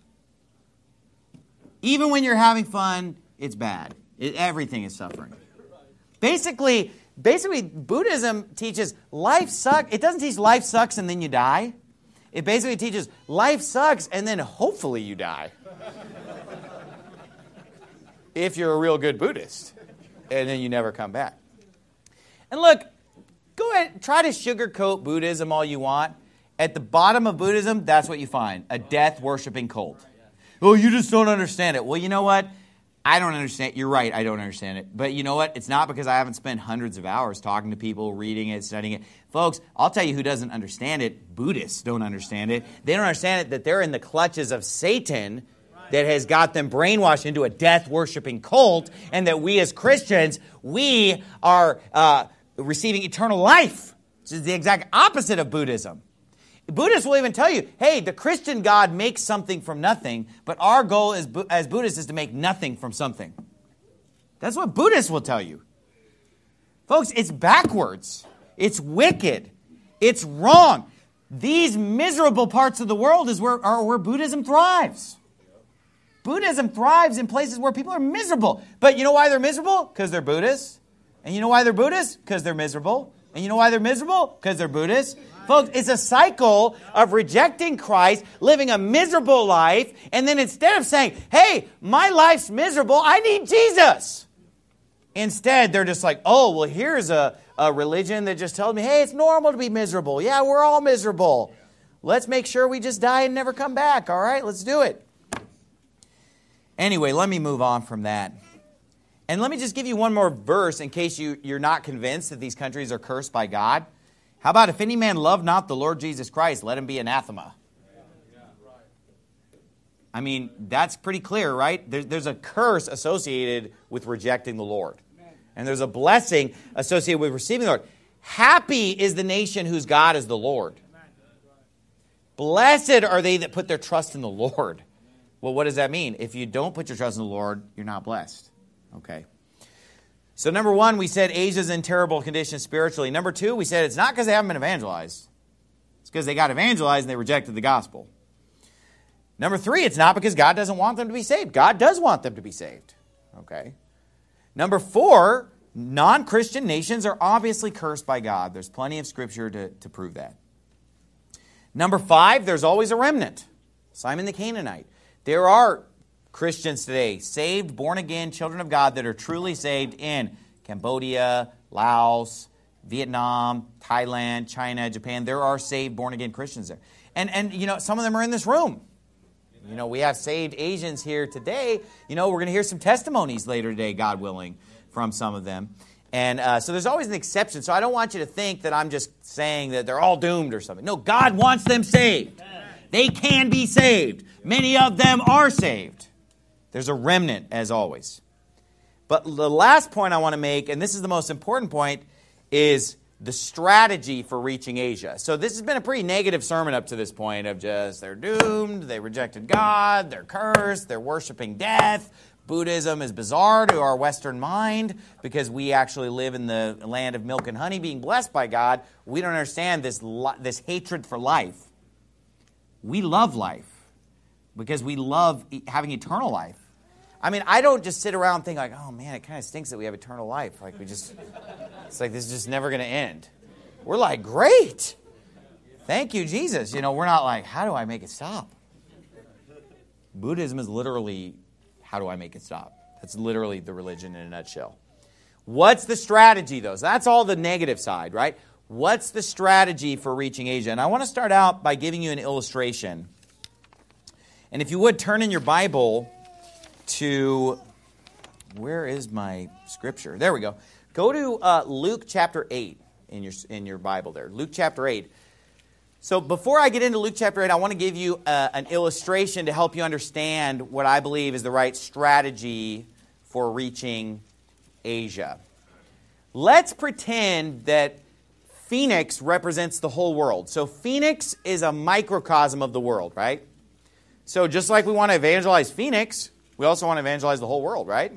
[SPEAKER 3] Even when you're having fun, it's bad. Everything is suffering. Basically, Buddhism teaches life sucks. It doesn't teach life sucks and then you die. It basically teaches life sucks and then hopefully you die. If you're a real good Buddhist. And then you never come back. And look, go ahead, try to sugarcoat Buddhism all you want. At the bottom of Buddhism, that's what you find, a death-worshipping cult. Oh, you just don't understand it. Well, you know what? I don't understand. You're right, I don't understand it. But you know what? It's not because I haven't spent hundreds of hours talking to people, reading it, studying it. Folks, I'll tell you who doesn't understand it. Buddhists don't understand it. They don't understand it that they're in the clutches of Satan that has got them brainwashed into a death-worshipping cult, and that we as Christians, we are receiving eternal life, which is the exact opposite of Buddhism. Buddhists will even tell you, hey, the Christian God makes something from nothing, but our goal as Buddhists is to make nothing from something. That's what Buddhists will tell you. Folks, it's backwards. It's wicked. It's wrong. These miserable parts of the world are where Buddhism thrives. Buddhism thrives in places where people are miserable. But you know why they're miserable? Because they're Buddhists. And you know why they're Buddhists? Because they're miserable. And you know why they're miserable? Because they're Buddhists. Folks, it's a cycle of rejecting Christ, living a miserable life, and then instead of saying, hey, my life's miserable, I need Jesus. Instead, they're just like, oh, well, here's a religion that just tells me, hey, it's normal to be miserable. Yeah, we're all miserable. Let's make sure we just die and never come back, all right? Let's do it. Anyway, let me move on from that. And let me just give you one more verse in case you're not convinced that these countries are cursed by God. How about, if any man love not the Lord Jesus Christ, let him be anathema. I mean, that's pretty clear, right? There's a curse associated with rejecting the Lord. And there's a blessing associated with receiving the Lord. Happy is the nation whose God is the Lord. Blessed are they that put their trust in the Lord. Well, what does that mean? If you don't put your trust in the Lord, you're not blessed. Okay. So number one, we said Asia's in terrible condition spiritually. Number two, we said it's not because they haven't been evangelized. It's because they got evangelized and they rejected the gospel. Number three, it's not because God doesn't want them to be saved. God does want them to be saved. Okay. Number four, non-Christian nations are obviously cursed by God. There's plenty of scripture to prove that. Number five, there's always a remnant. Simon the Canaanite. There are Christians today, saved, born again, children of God that are truly saved in Cambodia, Laos, Vietnam, Thailand, China, Japan. There are saved, born again Christians there. And you know, some of them are in this room. You know, we have saved Asians here today. You know, we're going to hear some testimonies later today, God willing, from some of them. And so there's always an exception. So I don't want you to think that I'm just saying that they're all doomed or something. No, God wants them saved. They can be saved. Many of them are saved. There's a remnant, as always. But the last point I want to make, and this is the most important point, is the strategy for reaching Asia. So this has been a pretty negative sermon up to this point of just they're doomed, they rejected God, they're cursed, they're worshiping death. Buddhism is bizarre to our Western mind because we actually live in the land of milk and honey being blessed by God. We don't understand this hatred for life. We love life because we love having eternal life. I mean, I don't just sit around and think like, oh man, it kind of stinks that we have eternal life. Like it's like this is just never going to end. We're like, great. Thank you, Jesus. You know, we're not like, how do I make it stop? Buddhism is literally, how do I make it stop? That's literally the religion in a nutshell. What's the strategy, though? So that's all the negative side, right? What's the strategy for reaching Asia? And I want to start out by giving you an illustration. And if you would, turn in your Bible to, where is my scripture? There we go. Go to Luke chapter 8 in your Bible there. Luke chapter 8. So before I get into Luke chapter 8, I want to give you an illustration to help you understand what I believe is the right strategy for reaching Asia. Let's pretend that Phoenix represents the whole world. So Phoenix is a microcosm of the world, right? So just like we want to evangelize Phoenix, we also want to evangelize the whole world, right?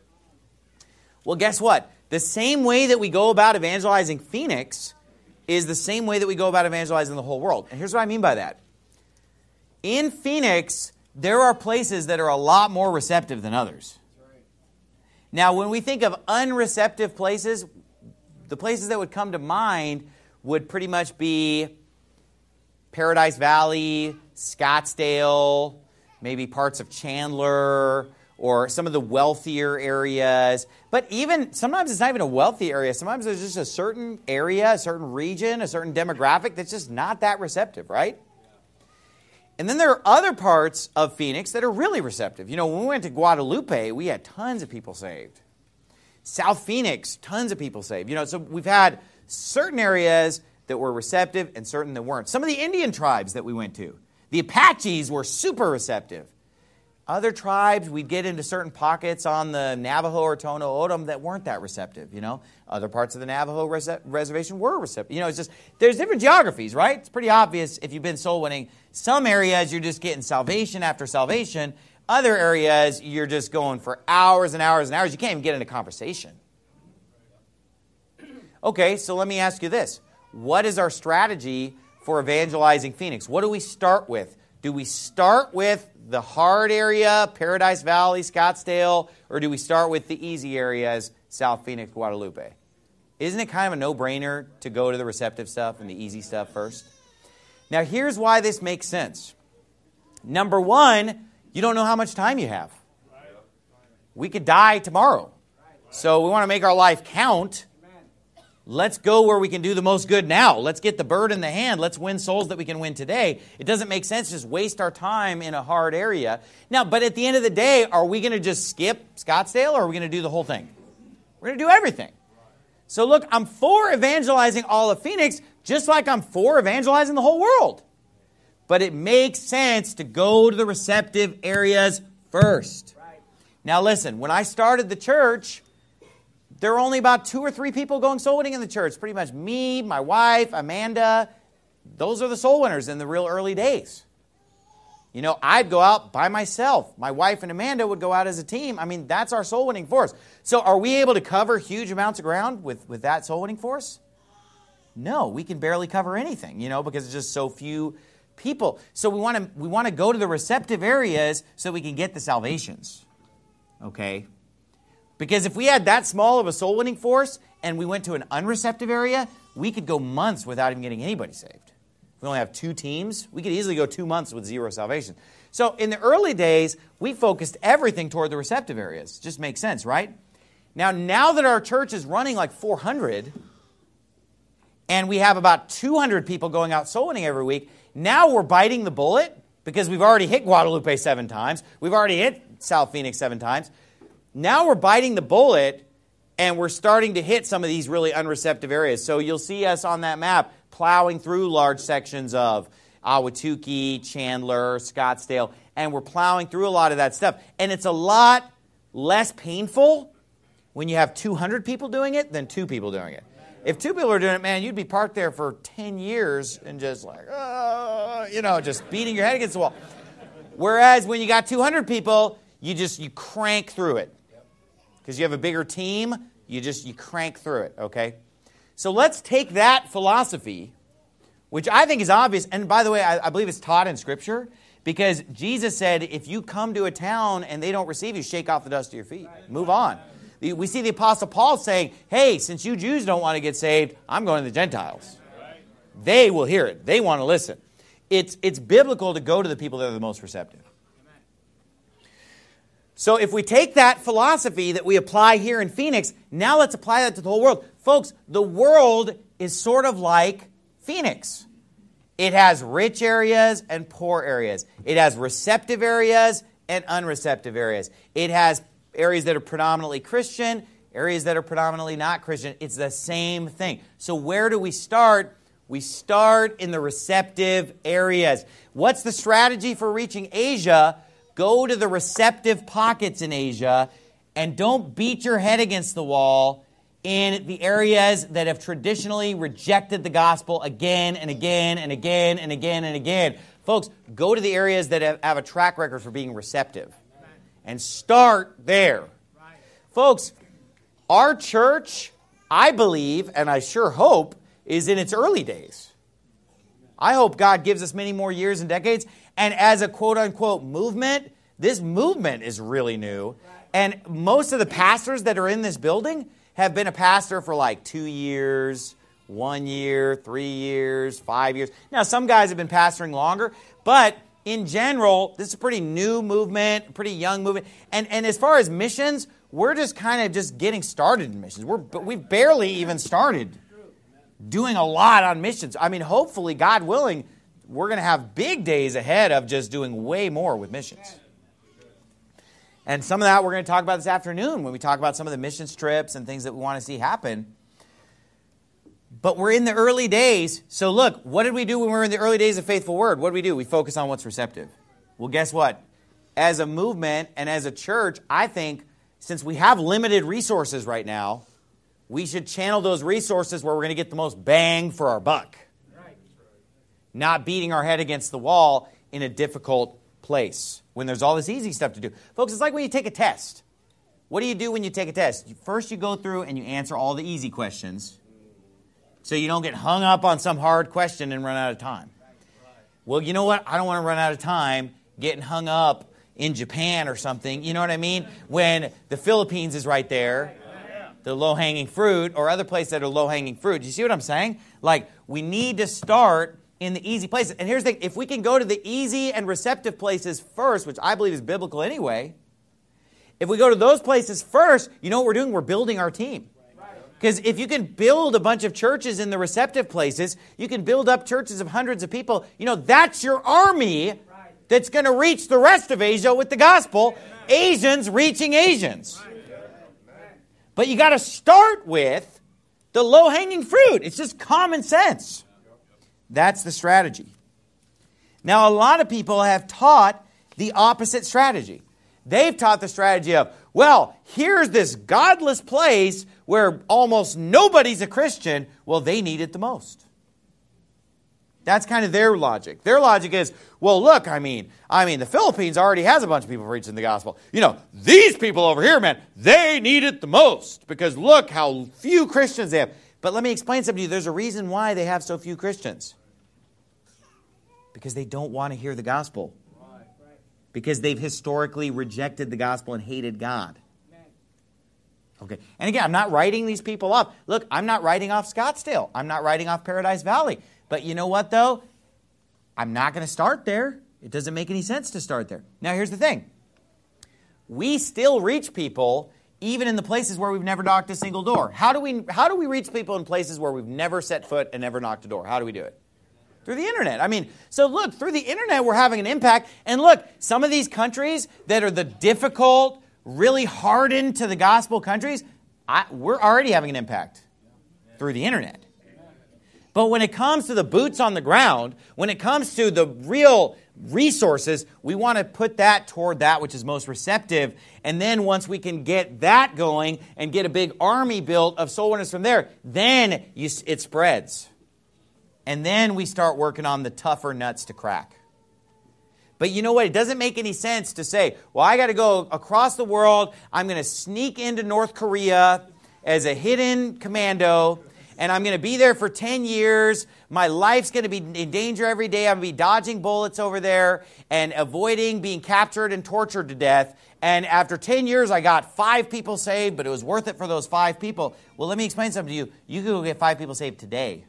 [SPEAKER 3] Well, guess what? The same way that we go about evangelizing Phoenix is the same way that we go about evangelizing the whole world. And here's what I mean by that. In Phoenix, there are places that are a lot more receptive than others. Now, when we think of unreceptive places, the places that would come to mind would pretty much be Paradise Valley, Scottsdale, maybe parts of Chandler, or some of the wealthier areas. But even, sometimes it's not even a wealthy area. Sometimes there's just a certain area, a certain region, a certain demographic that's just not that receptive, right? And then there are other parts of Phoenix that are really receptive. You know, when we went to Guadalupe, we had tons of people saved. South Phoenix, tons of people saved. You know, so we've had certain areas that were receptive and certain that weren't. Some of the Indian tribes that we went to, the Apaches were super receptive. Other tribes, we'd get into certain pockets on the Navajo or Tohono O'odham that weren't that receptive, you know. Other parts of the Navajo reservation were receptive. You know, it's just, there's different geographies, right? It's pretty obvious if you've been soul winning. Some areas, you're just getting salvation after salvation. Other areas, you're just going for hours and hours and hours. You can't even get into conversation. Okay, so let me ask you this. What is our strategy for evangelizing Phoenix? What do we start with? Do we start with the hard area, Paradise Valley, Scottsdale, or do we start with the easy areas, South Phoenix, Guadalupe? Isn't it kind of a no-brainer to go to the receptive stuff and the easy stuff first? Now, here's why this makes sense. Number one, you don't know how much time you have. We could die tomorrow. So we want to make our life count. Let's go where we can do the most good now. Let's get the bird in the hand. Let's win souls that we can win today. It doesn't make sense to just waste our time in a hard area. Now, but at the end of the day, are we going to just skip Scottsdale or are we going to do the whole thing? We're going to do everything. So look, I'm for evangelizing all of Phoenix, just like I'm for evangelizing the whole world. But it makes sense to go to the receptive areas first. Now listen, when I started the church, there are only about 2 or 3 people going soul winning in the church. Pretty much me, my wife, Amanda. Those are the soul winners in the real early days. You know, I'd go out by myself. My wife and Amanda would go out as a team. I mean, that's our soul winning force. So are we able to cover huge amounts of ground with that soul winning force? No, we can barely cover anything, you know, because it's just so few people. So we want to go to the receptive areas so we can get the salvations. Okay? Because if we had that small of a soul winning force and we went to an unreceptive area, we could go months without even getting anybody saved. If we only have 2 teams, we could easily go 2 months with 0 salvation. So in the early days, we focused everything toward the receptive areas. Just makes sense, right? Now that our church is running like 400, and we have about 200 people going out soul winning every week, now we're biting the bullet because we've already hit Guadalupe 7 times. We've already hit South Phoenix 7 times. Now we're biting the bullet, and we're starting to hit some of these really unreceptive areas. So you'll see us on that map plowing through large sections of Ahwatukee, Chandler, Scottsdale, and we're plowing through a lot of that stuff. And it's a lot less painful when you have 200 people doing it than 2 people doing it. If 2 people are doing it, man, you'd be parked there for 10 years and just like, just beating your head against the wall. Whereas when you got 200 people, you crank through it. Because you have a bigger team, you crank through it, okay? So let's take that philosophy, which I think is obvious, and by the way, I believe it's taught in Scripture, because Jesus said, if you come to a town and they don't receive you, shake off the dust of your feet. Move on. We see the Apostle Paul saying, hey, since you Jews don't want to get saved, I'm going to the Gentiles. They will hear it. They want to listen. It's biblical to go to the people that are the most receptive. So if we take that philosophy that we apply here in Phoenix, now let's apply that to the whole world. Folks, the world is sort of like Phoenix. It has rich areas and poor areas. It has receptive areas and unreceptive areas. It has areas that are predominantly Christian, areas that are predominantly not Christian. It's the same thing. So where do we start? We start in the receptive areas. What's the strategy for reaching Asia? Go to the receptive pockets in Asia and don't beat your head against the wall in the areas that have traditionally rejected the gospel again and again and again and again and again. Folks, go to the areas that have a track record for being receptive and start there. Folks, our church, I believe, and I sure hope, is in its early days. I hope God gives us many more years and decades. And as a quote-unquote movement, this movement is really new. And most of the pastors that are in this building have been a pastor for like 2 years, 1 year, 3 years, 5 years. Now, some guys have been pastoring longer, but in general, this is a pretty new movement, pretty young movement. And as far as missions, we're just kind of just getting started in missions. We've barely even started doing a lot on missions. I mean, hopefully, God willing, we're going to have big days ahead of just doing way more with missions. And some of that we're going to talk about this afternoon when we talk about some of the missions trips and things that we want to see happen. But we're in the early days. So look, what did we do when we were in the early days of Faithful Word? What did? We focus on what's receptive. Well, guess what? As a movement and as a church, I think since we have limited resources right now, we should channel those resources where we're going to get the most bang for our buck. Not beating our head against the wall in a difficult place when there's all this easy stuff to do. Folks, it's like when you take a test. What do you do when you take a test? First you go through and you answer all the easy questions so you don't get hung up on some hard question and run out of time. Well, you know what? I don't want to run out of time getting hung up in Japan or something. You know what I mean? When the Philippines is right there, the low-hanging fruit, or other places that are low-hanging fruit. Do you see what I'm saying? Like, we need to start in the easy places. And here's the thing. If we can go to the easy and receptive places first, which I believe is biblical anyway, if we go to those places first, you know what we're doing? We're building our team. Because if you can build a bunch of churches in the receptive places, you can build up churches of hundreds of people. You know, that's your army that's going to reach the rest of Asia with the gospel. Asians reaching Asians. But you got to start with the low-hanging fruit. It's just common sense. That's the strategy. Now, a lot of people have taught the opposite strategy. They've taught the strategy of, well, here's this godless place where almost nobody's a Christian, well, they need it the most. That's kind of their logic. Their logic is, well, look, I mean, the Philippines already has a bunch of people preaching the gospel. These people over here, man, they need it the most because look how few Christians they have. But let me explain something to you. There's a reason why they have so few Christians. Because they don't want to hear the gospel. Because they've historically rejected the gospel and hated God. Okay. And again, I'm not writing these people off. Look, I'm not writing off Scottsdale. I'm not writing off Paradise Valley. But you know what, though? I'm not going to start there. It doesn't make any sense to start there. Now, here's the thing. We still reach people even in the places where we've never knocked a single door. How do we reach people in places where we've never set foot and never knocked a door? How do we do it? Through the internet. So look, through the internet, we're having an impact. And look, some of these countries that are the difficult, really hardened to the gospel countries, we're already having an impact through the internet. But when it comes to the boots on the ground, when it comes to the real resources, we want to put that toward that which is most receptive. And then once we can get that going and get a big army built of soul winners from there, then it spreads. And then we start working on the tougher nuts to crack. But you know what? It doesn't make any sense to say, well, I got to go across the world. I'm going to sneak into North Korea as a hidden commando. And I'm going to be there for 10 years. My life's going to be in danger every day. I'm going to be dodging bullets over there and avoiding being captured and tortured to death. And after 10 years, I got 5 people saved, but it was worth it for those 5 people. Well, let me explain something to you. You could go get 5 people saved today.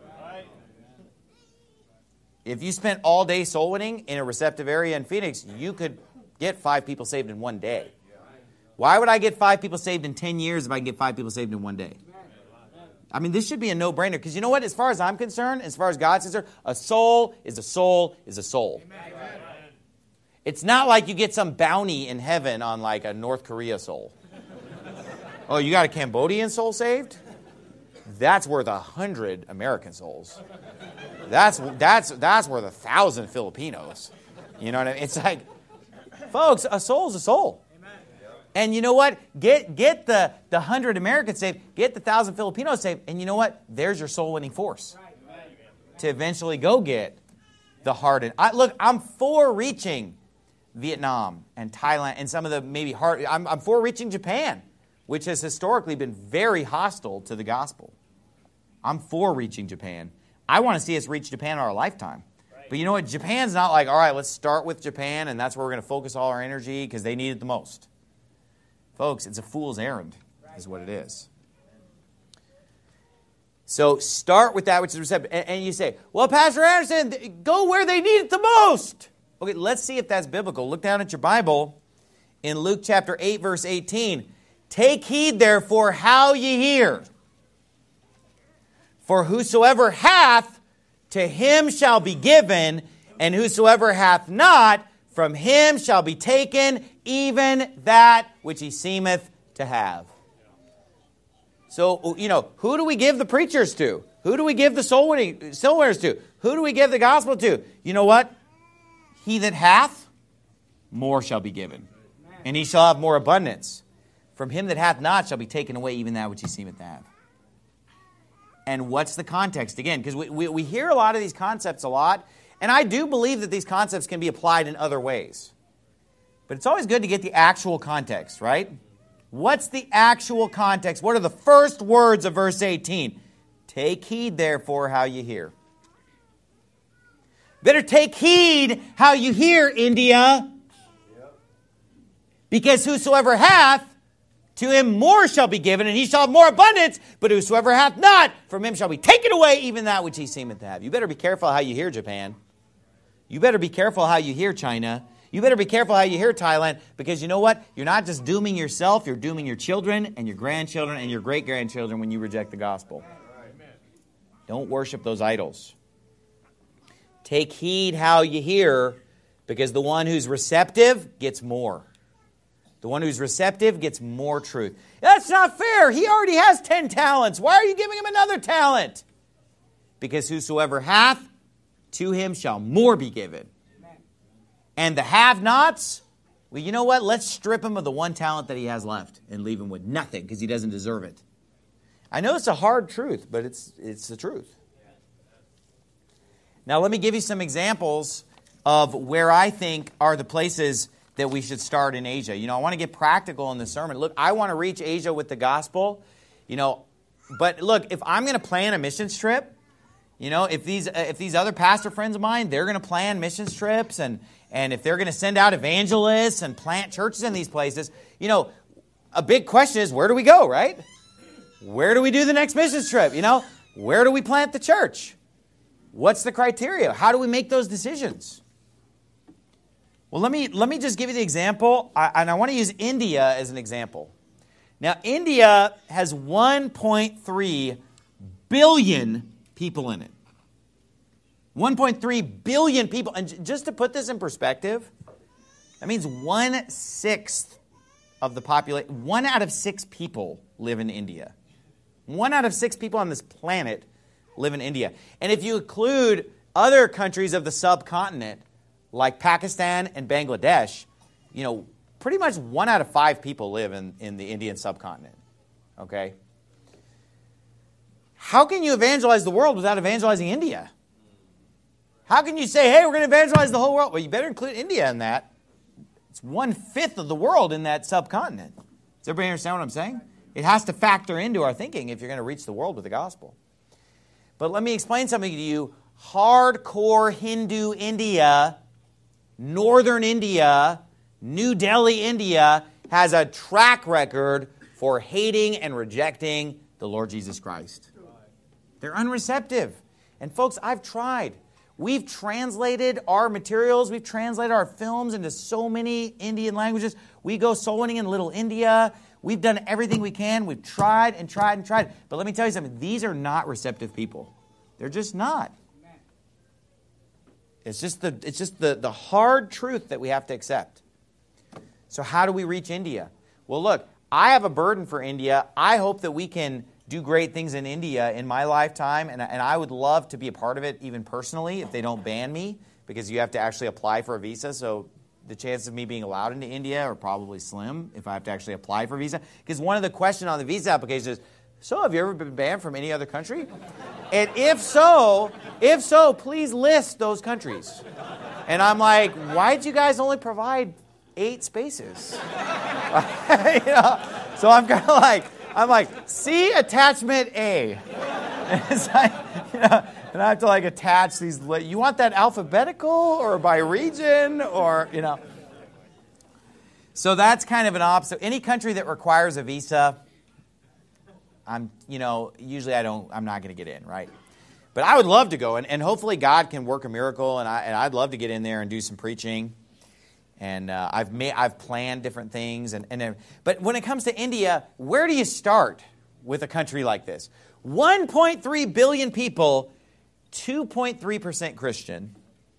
[SPEAKER 3] If you spent all day soul winning in a receptive area in Phoenix, you could get 5 people saved in one day. Why would I get 5 people saved in 10 years if I can get 5 people saved in one day? This should be a no-brainer. Because you know what? As far as I'm concerned, as far as God's concerned, a soul is a soul is a soul. Amen. It's not like you get some bounty in heaven on like a North Korea soul. Oh, you got a Cambodian soul saved? That's worth 100 American souls. That's worth 1,000 Filipinos. You know what I mean? It's like, folks, a soul's a soul. And you know what? Get the 100 Americans saved, get the 1,000 Filipinos saved, and you know what? There's your soul-winning force to eventually go get the hardened. I'm for reaching Vietnam and Thailand and some of the maybe hard. I'm for reaching Japan, which has historically been very hostile to the gospel. I'm for reaching Japan. I want to see us reach Japan in our lifetime. But you know what? Japan's not like, all right, let's start with Japan, and that's where we're going to focus all our energy because they need it the most. Folks, it's a fool's errand, is what it is. So start with that which is receptive. And you say, well, Pastor Anderson, go where they need it the most. Okay, let's see if that's biblical. Look down at your Bible in Luke chapter 8, verse 18. Take heed, therefore, how ye hear. For whosoever hath, to him shall be given, and whosoever hath not, from him shall be taken even that which he seemeth to have. So, who do we give the preachers to? Who do we give the soul winners to? Who do we give the gospel to? You know what? He that hath, more shall be given. And he shall have more abundance. From him that hath not shall be taken away even that which he seemeth to have. And what's the context? Again, because we hear a lot of these concepts a lot. And I do believe that these concepts can be applied in other ways. But it's always good to get the actual context, right? What's the actual context? What are the first words of verse 18? Take heed, therefore, how you hear. Better take heed how you hear, India. Because whosoever hath, to him more shall be given, and he shall have more abundance. But whosoever hath not, from him shall be taken away even that which he seemeth to have. You better be careful how you hear, Japan. You better be careful how you hear, China. You better be careful how you hear, Thailand, because you know what? You're not just dooming yourself, you're dooming your children and your grandchildren and your great-grandchildren when you reject the gospel. Don't worship those idols. Take heed how you hear, because the one who's receptive gets more. The one who's receptive gets more truth. That's not fair. He already has 10 talents. Why are you giving him another talent? Because whosoever hath, to him shall more be given. And the have-nots, well, you know what? Let's strip him of the one talent that he has left and leave him with nothing because he doesn't deserve it. I know it's a hard truth, but it's the truth. Now, let me give you some examples of where I think are the places that we should start in Asia. I want to get practical in this sermon. Look, I want to reach Asia with the gospel, but look, if I'm going to plan a missions trip, if these other pastor friends of mine, they're going to plan missions trips, and if they're going to send out evangelists and plant churches in these places, a big question is, where do we go, right? Where do we do the next missions trip? Where do we plant the church? What's the criteria? How do we make those decisions? Well, let me just give you the example, and I want to use India as an example. Now, India has 1.3 billion people in it. 1.3 billion people. And just to put this in perspective, that means 1/6 of the population, 1 out of 6 people live in India. 1 out of 6 people on this planet live in India. And if you include other countries of the subcontinent, like Pakistan and Bangladesh, pretty much 1 out of 5 people live in the Indian subcontinent. Okay? How can you evangelize the world without evangelizing India? How can you say, hey, we're going to evangelize the whole world? Well, you better include India in that. It's 1/5 of the world in that subcontinent. Does everybody understand what I'm saying? It has to factor into our thinking if you're going to reach the world with the gospel. But let me explain something to you. Hardcore Hindu India, northern India, New Delhi, India, has a track record for hating and rejecting the Lord Jesus Christ. They're unreceptive. And folks, I've tried. We've translated our materials. We've translated our films into so many Indian languages. We go soul winning in Little India. We've done everything we can. We've tried and tried and tried. But let me tell you something. These are not receptive people. They're just not. It's just the hard truth that we have to accept. So how do we reach India? Well, look, I have a burden for India. I hope that we can do great things in India in my lifetime, and I would love to be a part of it even personally if they don't ban me, because you have to actually apply for a visa, so the chances of me being allowed into India are probably slim if I have to actually apply for a visa. Because one of the questions on the visa application is, so have you ever been banned from any other country? And if so, please list those countries. And I'm like, why'd you guys only provide 8 spaces? So I'm kind of like, see attachment A. And it's like, and I have to attach these. You want that alphabetical or by region or, So that's kind of an opposite. Any country that requires a visa, usually I'm not going to get in, right? But I would love to go, and hopefully God can work a miracle, and I'd love to get in there and do some preaching. And I've planned different things, but when it comes to India, where do you start with a country like this? 1.3 billion people, 2.3% Christian,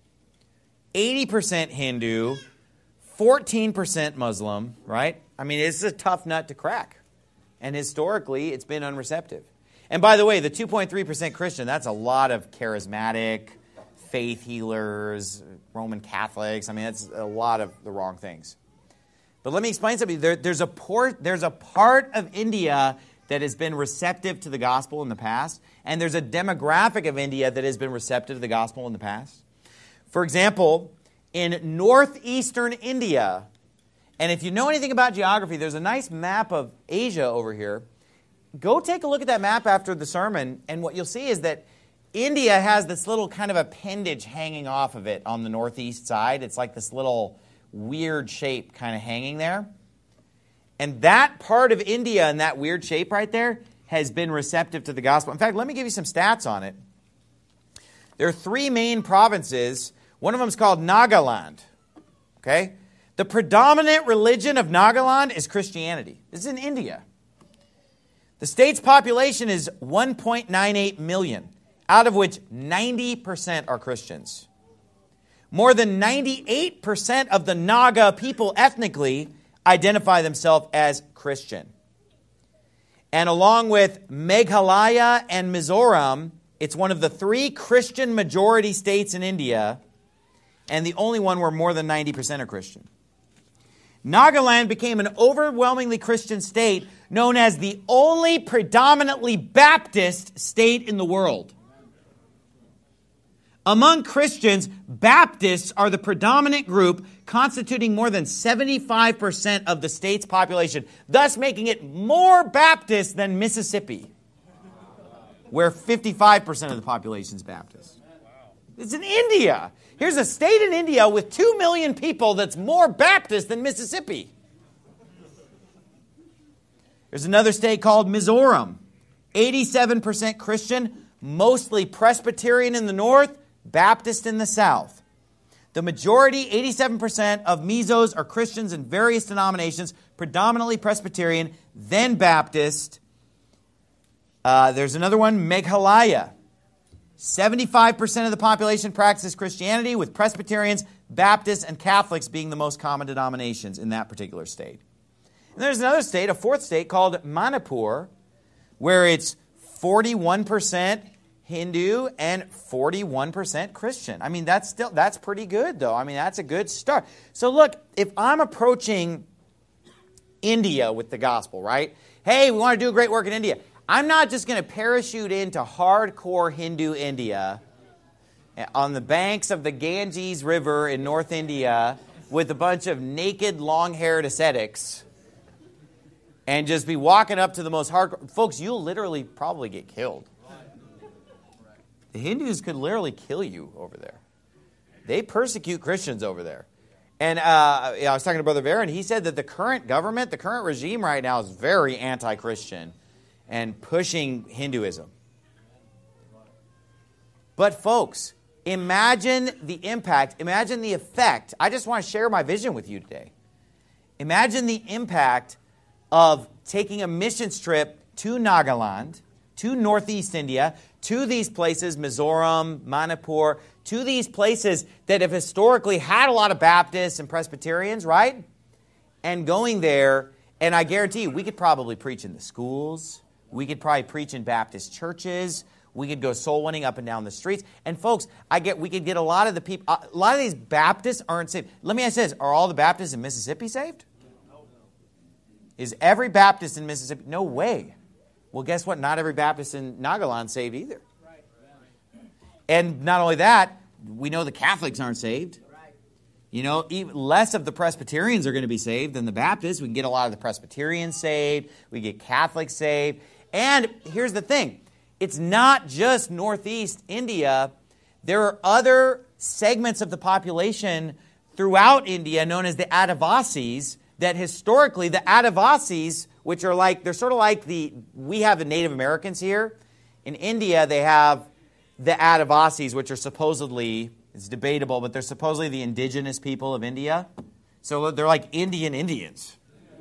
[SPEAKER 3] 80% Hindu, 14% Muslim, right? I mean, it's a tough nut to crack. And historically, it's been unreceptive. And by the way, the 2.3% Christian, that's a lot of charismatic, faith healers, Roman Catholics. I mean, that's a lot of the wrong things. But let me explain something. There's a part of India that has been receptive to the gospel in the past, and there's a demographic of India that has been receptive to the gospel in the past. For example, in northeastern India, and if you know anything about geography, there's a nice map of Asia over here. Go take a look at that map after the sermon, and what you'll see is that India has this little kind of appendage hanging off of it on the northeast side. It's like this little weird shape kind of hanging there. And that part of India and that weird shape right there has been receptive to the gospel. In fact, let me give you some stats on it. There are 3 main provinces. One of them is called Nagaland. Okay? The predominant religion of Nagaland is Christianity. This is in India. The state's population is 1.98 million, out of which 90% are Christians. More than 98% of the Naga people ethnically identify themselves as Christian. And along with Meghalaya and Mizoram, it's one of the 3 Christian majority states in India, and the only one where more than 90% are Christian. Nagaland became an overwhelmingly Christian state known as the only predominantly Baptist state in the world. Among Christians, Baptists are the predominant group, constituting more than 75% of the state's population, thus making it more Baptist than Mississippi, where 55% of the population is Baptist. It's in India. Here's a state in India with 2 million people that's more Baptist than Mississippi. There's another state called Mizoram. 87% Christian, mostly Presbyterian in the north, Baptist in the south. The majority, 87% of Mizos are Christians in various denominations, predominantly Presbyterian, then Baptist. There's another one, Meghalaya. 75% of the population practices Christianity, with Presbyterians, Baptists, and Catholics being the most common denominations in that particular state. And there's another state, a fourth state, called Manipur, where it's 41% Hindu and 41% Christian. I mean, that's pretty good, though. I mean, that's a good start. So look, if I'm approaching India with the gospel, right? Hey, we want to do a great work in India. I'm not just going to parachute into hardcore Hindu India on the banks of the Ganges River in North India with a bunch of naked, long-haired ascetics and just be walking up to the most hardcore. Folks, you'll literally probably get killed. The Hindus could literally kill you over there. They persecute Christians over there. And I was talking to Brother Varon. He said that the current government, the current regime right now is very anti-Christian and pushing Hinduism. But folks, imagine the impact, imagine the effect. I just want to share my vision with you today. Imagine the impact of taking a missions trip to Nagaland, to Northeast India, to these places, Mizoram, Manipur, to these places that have historically had a lot of Baptists and Presbyterians, right? And going there, and I guarantee you, we could probably preach in the schools. We could probably preach in Baptist churches. We could go soul winning up and down the streets. And folks, we could get a lot of the people, a lot of these Baptists aren't saved. Let me ask you this, are all the Baptists in Mississippi saved? Is every Baptist in Mississippi? No way. Well, guess what? Not every Baptist in Nagaland saved either. And not only that, we know the Catholics aren't saved. You know, even less of the Presbyterians are going to be saved than the Baptists. We can get a lot of the Presbyterians saved. We get Catholics saved. And here's the thing. It's not just Northeast India. There are other segments of the population throughout India known as the Adivasis that historically, the Adivasis, which are like, they're sort of like we have the Native Americans here. In India, they have the Adivasis, which are supposedly, it's debatable, but they're supposedly the indigenous people of India. So they're like Indian Indians.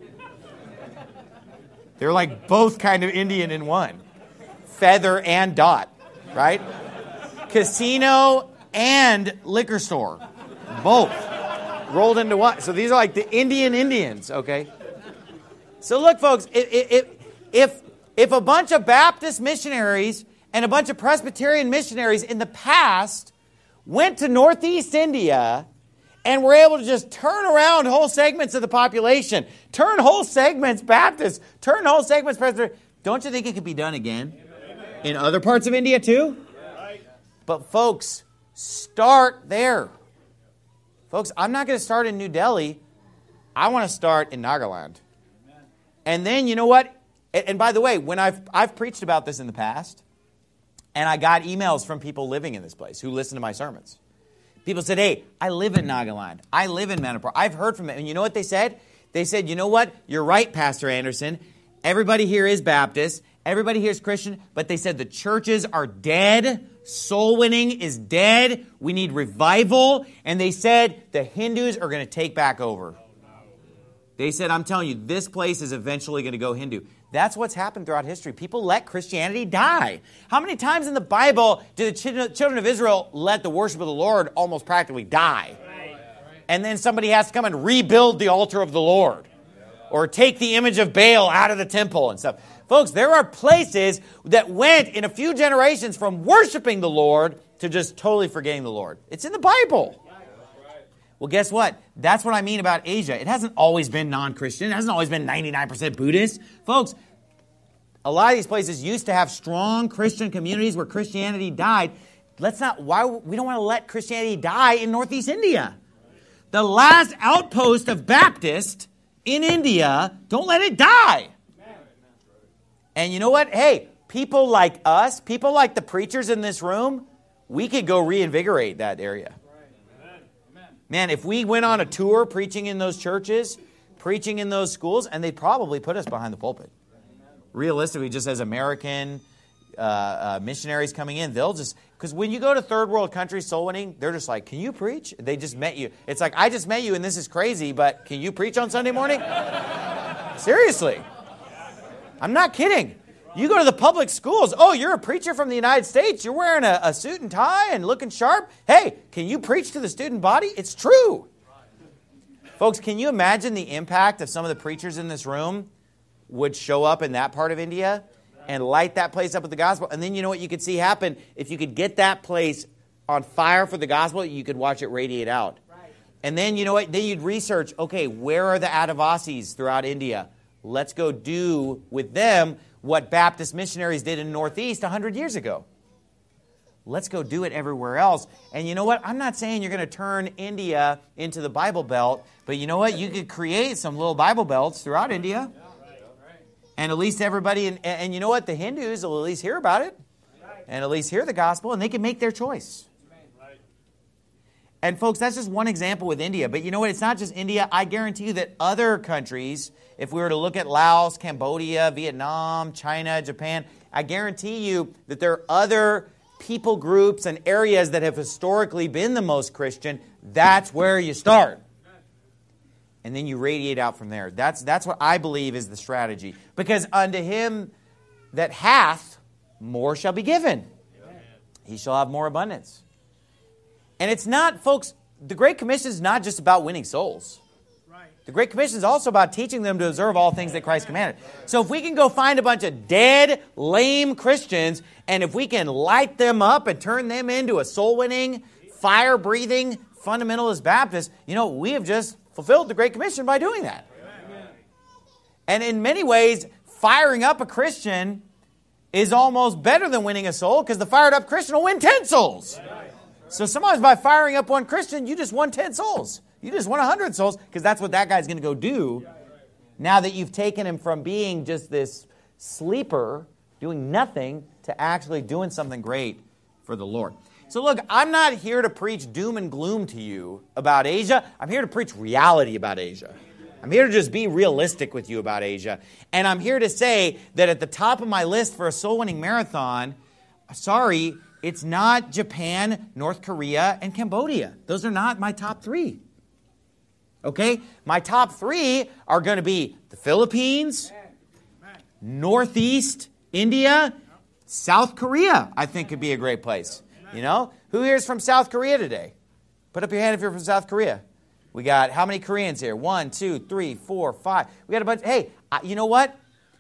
[SPEAKER 3] They're like both kind of Indian in one. Feather and dot, right? Casino and liquor store. Both. Rolled into one. So these are like the Indian Indians, okay? So look, folks, if a bunch of Baptist missionaries and a bunch of Presbyterian missionaries in the past went to Northeast India and were able to just turn around whole segments of the population, turn whole segments Baptist, turn whole segments Presbyterian, don't you think it could be done again in other parts of India too? But folks, start there. Folks, I'm not going to start in New Delhi. I want to start in Nagaland. And then, you know what? And by the way, when I've preached about this in the past, and I got emails from people living in this place who listen to my sermons. People said, hey, I live in Nagaland. I live in Manipur. I've heard from them. And you know what they said? They said, you know what? You're right, Pastor Anderson. Everybody here is Baptist. Everybody here is Christian. But they said the churches are dead. Soul winning is dead. We need revival. And they said the Hindus are going to take back over. They said, I'm telling you, this place is eventually going to go Hindu. That's what's happened throughout history. People let Christianity die. How many times in the Bible did the children of Israel let the worship of the Lord almost practically die? And then somebody has to come and rebuild the altar of the Lord. Or take the image of Baal out of the temple and stuff. Folks, there are places that went in a few generations from worshiping the Lord to just totally forgetting the Lord. It's in the Bible. Well, guess what? That's what I mean about Asia. It hasn't always been non-Christian. It hasn't always been 99% Buddhist. Folks, a lot of these places used to have strong Christian communities where Christianity died. We don't want to let Christianity die in Northeast India. The last outpost of Baptist in India, don't let it die. And you know what? Hey, people like us, people like the preachers in this room, we could go reinvigorate that area. Man, if we went on a tour preaching in those churches, preaching in those schools, and they'd probably put us behind the pulpit. Realistically, just as American missionaries coming in, they'll just, because when you go to third world countries soul winning, they're just like, can you preach? They just met you. It's like, I just met you and this is crazy, but can you preach on Sunday morning? Seriously. I'm not kidding. You go to the public schools. Oh, you're a preacher from the United States. You're wearing a suit and tie and looking sharp. Hey, can you preach to the student body? It's true. Folks, can you imagine the impact of some of the preachers in this room would show up in that part of India and light that place up with the gospel? And then you know what you could see happen? If you could get that place on fire for the gospel, you could watch it radiate out. And then you know what? Then you'd research, okay, where are the Adivasis throughout India? Let's go do with them what Baptist missionaries did in the Northeast 100 years ago. Let's go do it everywhere else. And you know what? I'm not saying you're going to turn India into the Bible Belt, but you know what? You could create some little Bible belts throughout India. And at least everybody, and you know what? The Hindus will at least hear about it and at least hear the gospel, and they can make their choice. And folks, that's just one example with India. But you know what? It's not just India. I guarantee you that other countries, if we were to look at Laos, Cambodia, Vietnam, China, Japan, I guarantee you that there are other people groups and areas that have historically been the most Christian. That's where you start. And then you radiate out from there. That's what I believe is the strategy. Because unto him that hath, more shall be given. He shall have more abundance. And it's not, folks, the Great Commission is not just about winning souls. The Great Commission is also about teaching them to observe all things that Christ commanded. So if we can go find a bunch of dead, lame Christians, and if we can light them up and turn them into a soul-winning, fire-breathing, fundamentalist Baptist, you know, we have just fulfilled the Great Commission by doing that. Amen. And in many ways, firing up a Christian is almost better than winning a soul, because the fired up Christian will win 10 souls. So sometimes by firing up one Christian, you just won 10 souls. You just won 100 souls, because that's what that guy's going to go do now that you've taken him from being just this sleeper, doing nothing, to actually doing something great for the Lord. So look, I'm not here to preach doom and gloom to you about Asia. I'm here to preach reality about Asia. I'm here to just be realistic with you about Asia. And I'm here to say that at the top of my list for a soul-winning marathon, sorry, it's not Japan, North Korea, and Cambodia. Those are not my top 3. Okay? My top 3 are going to be the Philippines, Northeast India, South Korea, I think could be a great place. You know? Who here is from South Korea today? Put up your hand if you're from South Korea. We got how many Koreans here? 1, 2, 3, 4, 5. We got a bunch. Hey, you know what?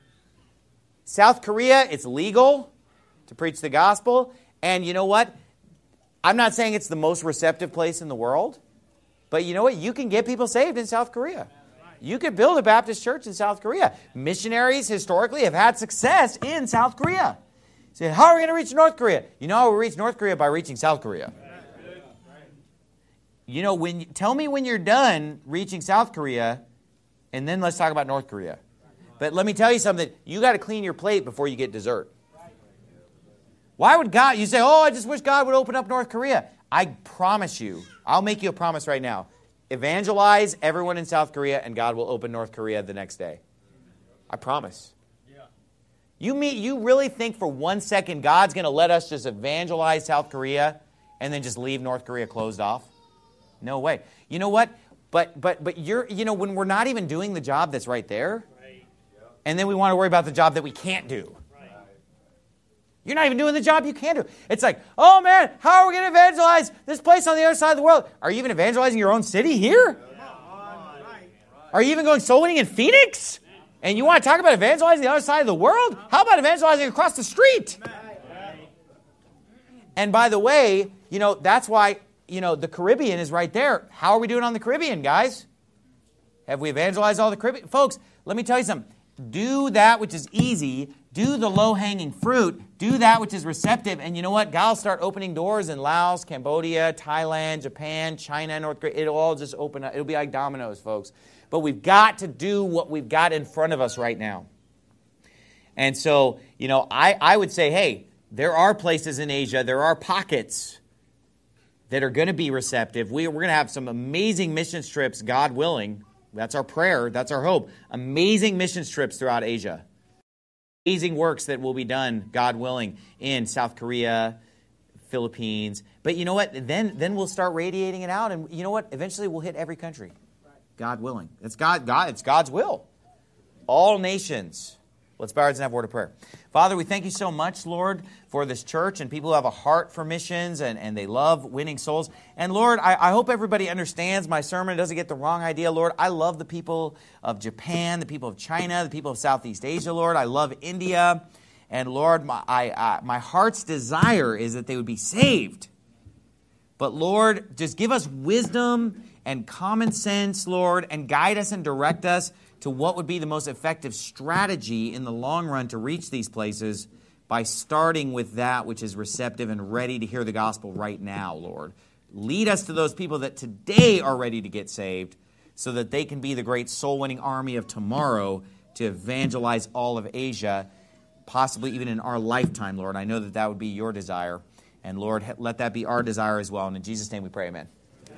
[SPEAKER 3] South Korea, it's legal to preach the gospel. And you know what? I'm not saying it's the most receptive place in the world. But you know what? You can get people saved in South Korea. You could build a Baptist church in South Korea. Missionaries historically have had success in South Korea. So how are we going to reach North Korea? You know how we reach North Korea? By reaching South Korea. You know, tell me when you're done reaching South Korea, and then let's talk about North Korea. But let me tell you something. You got to clean your plate before you get dessert. Why would God, you say, oh, I just wish God would open up North Korea. I promise you, I'll make you a promise right now. Evangelize everyone in South Korea, and God will open North Korea the next day. I promise. You really think for 1 second God's going to let us just evangelize South Korea and then just leave North Korea closed off? No way. You know what? But when we're not even doing the job that's right there, and then we want to worry about the job that we can't do. You're not even doing the job you can do. It's like, oh man, how are we going to evangelize this place on the other side of the world? Are you even evangelizing your own city here? Are you even going soul winning in Phoenix? And you want to talk about evangelizing the other side of the world? How about evangelizing across the street? And by the way, you know, that's why the Caribbean is right there. How are we doing on the Caribbean, guys? Have we evangelized all the Caribbean? Folks, let me tell you something. Do that which is easy. Do the low-hanging fruit. Do that which is receptive. And you know what? God will start opening doors in Laos, Cambodia, Thailand, Japan, China, North Korea. It'll all just open up. It'll be like dominoes, folks. But we've got to do what we've got in front of us right now. And so, I would say, hey, there are places in Asia, there are pockets that are going to be receptive. We're going to have some amazing mission trips, God willing. That's our prayer. That's our hope. Amazing mission trips throughout Asia. Amazing works that will be done, God willing, in South Korea, Philippines. But you know what? Then we'll start radiating it out. And you know what? Eventually we'll hit every country, God willing. It's God's will. All nations. Let's bow our heads and have a word of prayer. Father, we thank you so much, Lord, for this church and people who have a heart for missions and they love winning souls. And Lord, I hope everybody understands my sermon, doesn't get the wrong idea. Lord, I love the people of Japan, the people of China, the people of Southeast Asia, Lord. I love India. And Lord, my heart's desire is that they would be saved. But Lord, just give us wisdom and common sense, Lord, and guide us and direct us to what would be the most effective strategy in the long run to reach these places by starting with that which is receptive and ready to hear the gospel right now, Lord. Lead us to those people that today are ready to get saved so that they can be the great soul-winning army of tomorrow to evangelize all of Asia, possibly even in our lifetime, Lord. I know that would be your desire. And Lord, let that be our desire as well. And in Jesus' name we pray, amen.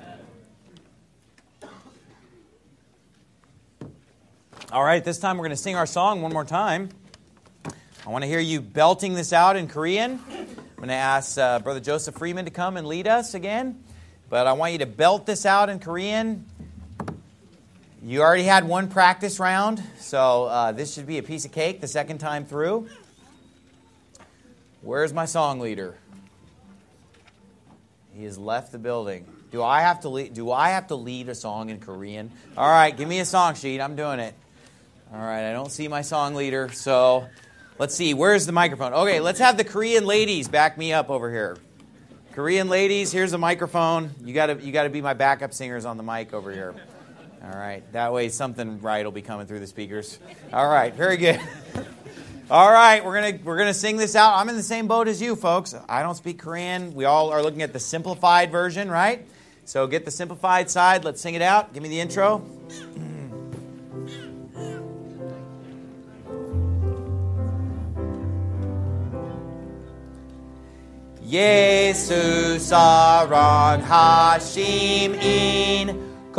[SPEAKER 3] All right, this time we're going to sing our song one more time. I want to hear you belting this out in Korean. I'm going to ask Brother Joseph Freeman to come and lead us again. But I want you to belt this out in Korean. You already had one practice round, so this should be a piece of cake the second time through. Where's my song leader? He has left the building. Do I have to lead a song in Korean? All right, give me a song sheet. I'm doing it. All right, I don't see my song leader, so let's see. Where's the microphone? Okay, let's have the Korean ladies back me up over here. Korean ladies, here's a microphone. You got to be my backup singers on the mic over here. All right, that way something right will be coming through the speakers. All right, very good. All right, we're gonna sing this out. I'm in the same boat as you, folks. I don't speak Korean. We all are looking at the simplified version, right? So get the simplified side. Let's sing it out. Give me the intro. 예수 사랑하심인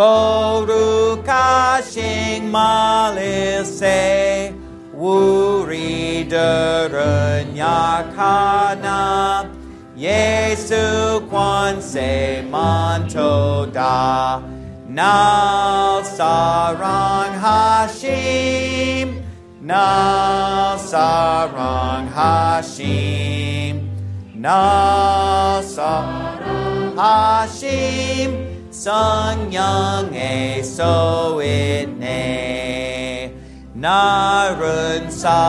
[SPEAKER 3] 거룩하신 말일세 우리들은 약하나 예수 권세 많도다 나 사랑하심 나 사랑하심 나 사랑하심 성령의 소있네 나를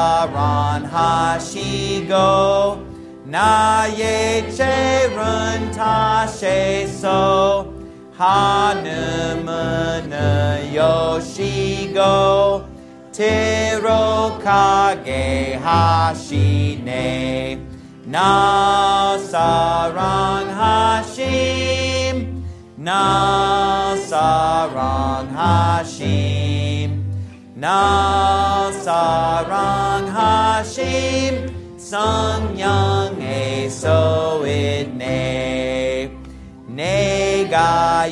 [SPEAKER 3] 사랑하시고 나의 죄를 다셔서 하늘문을 여시고 들어가게 하시네 나 사랑하심 나 사랑하심 나 사랑하심 성령의 소있네 내가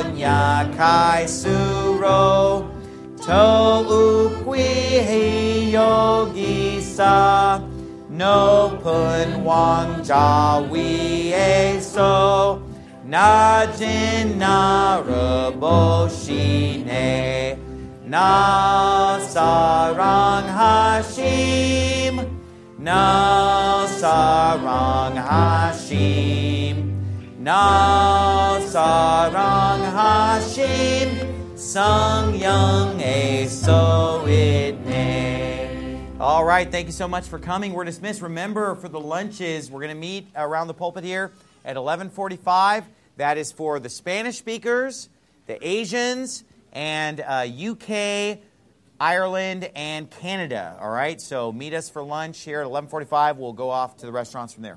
[SPEAKER 3] 연약할수록 더욱 귀히 여기사 높은 왕자 위에서 낮은 나를 보시네 나 사랑하심 나 사랑하심 나 사랑하심 성령의 소있네. All right, thank you so much for coming. We're dismissed. Remember, for the lunches, we're going to meet around the pulpit here at 11:45. That is for the Spanish speakers, the Asians, and UK, Ireland, and Canada. All right, so meet us for lunch here at 11:45. We'll go off to the restaurants from there.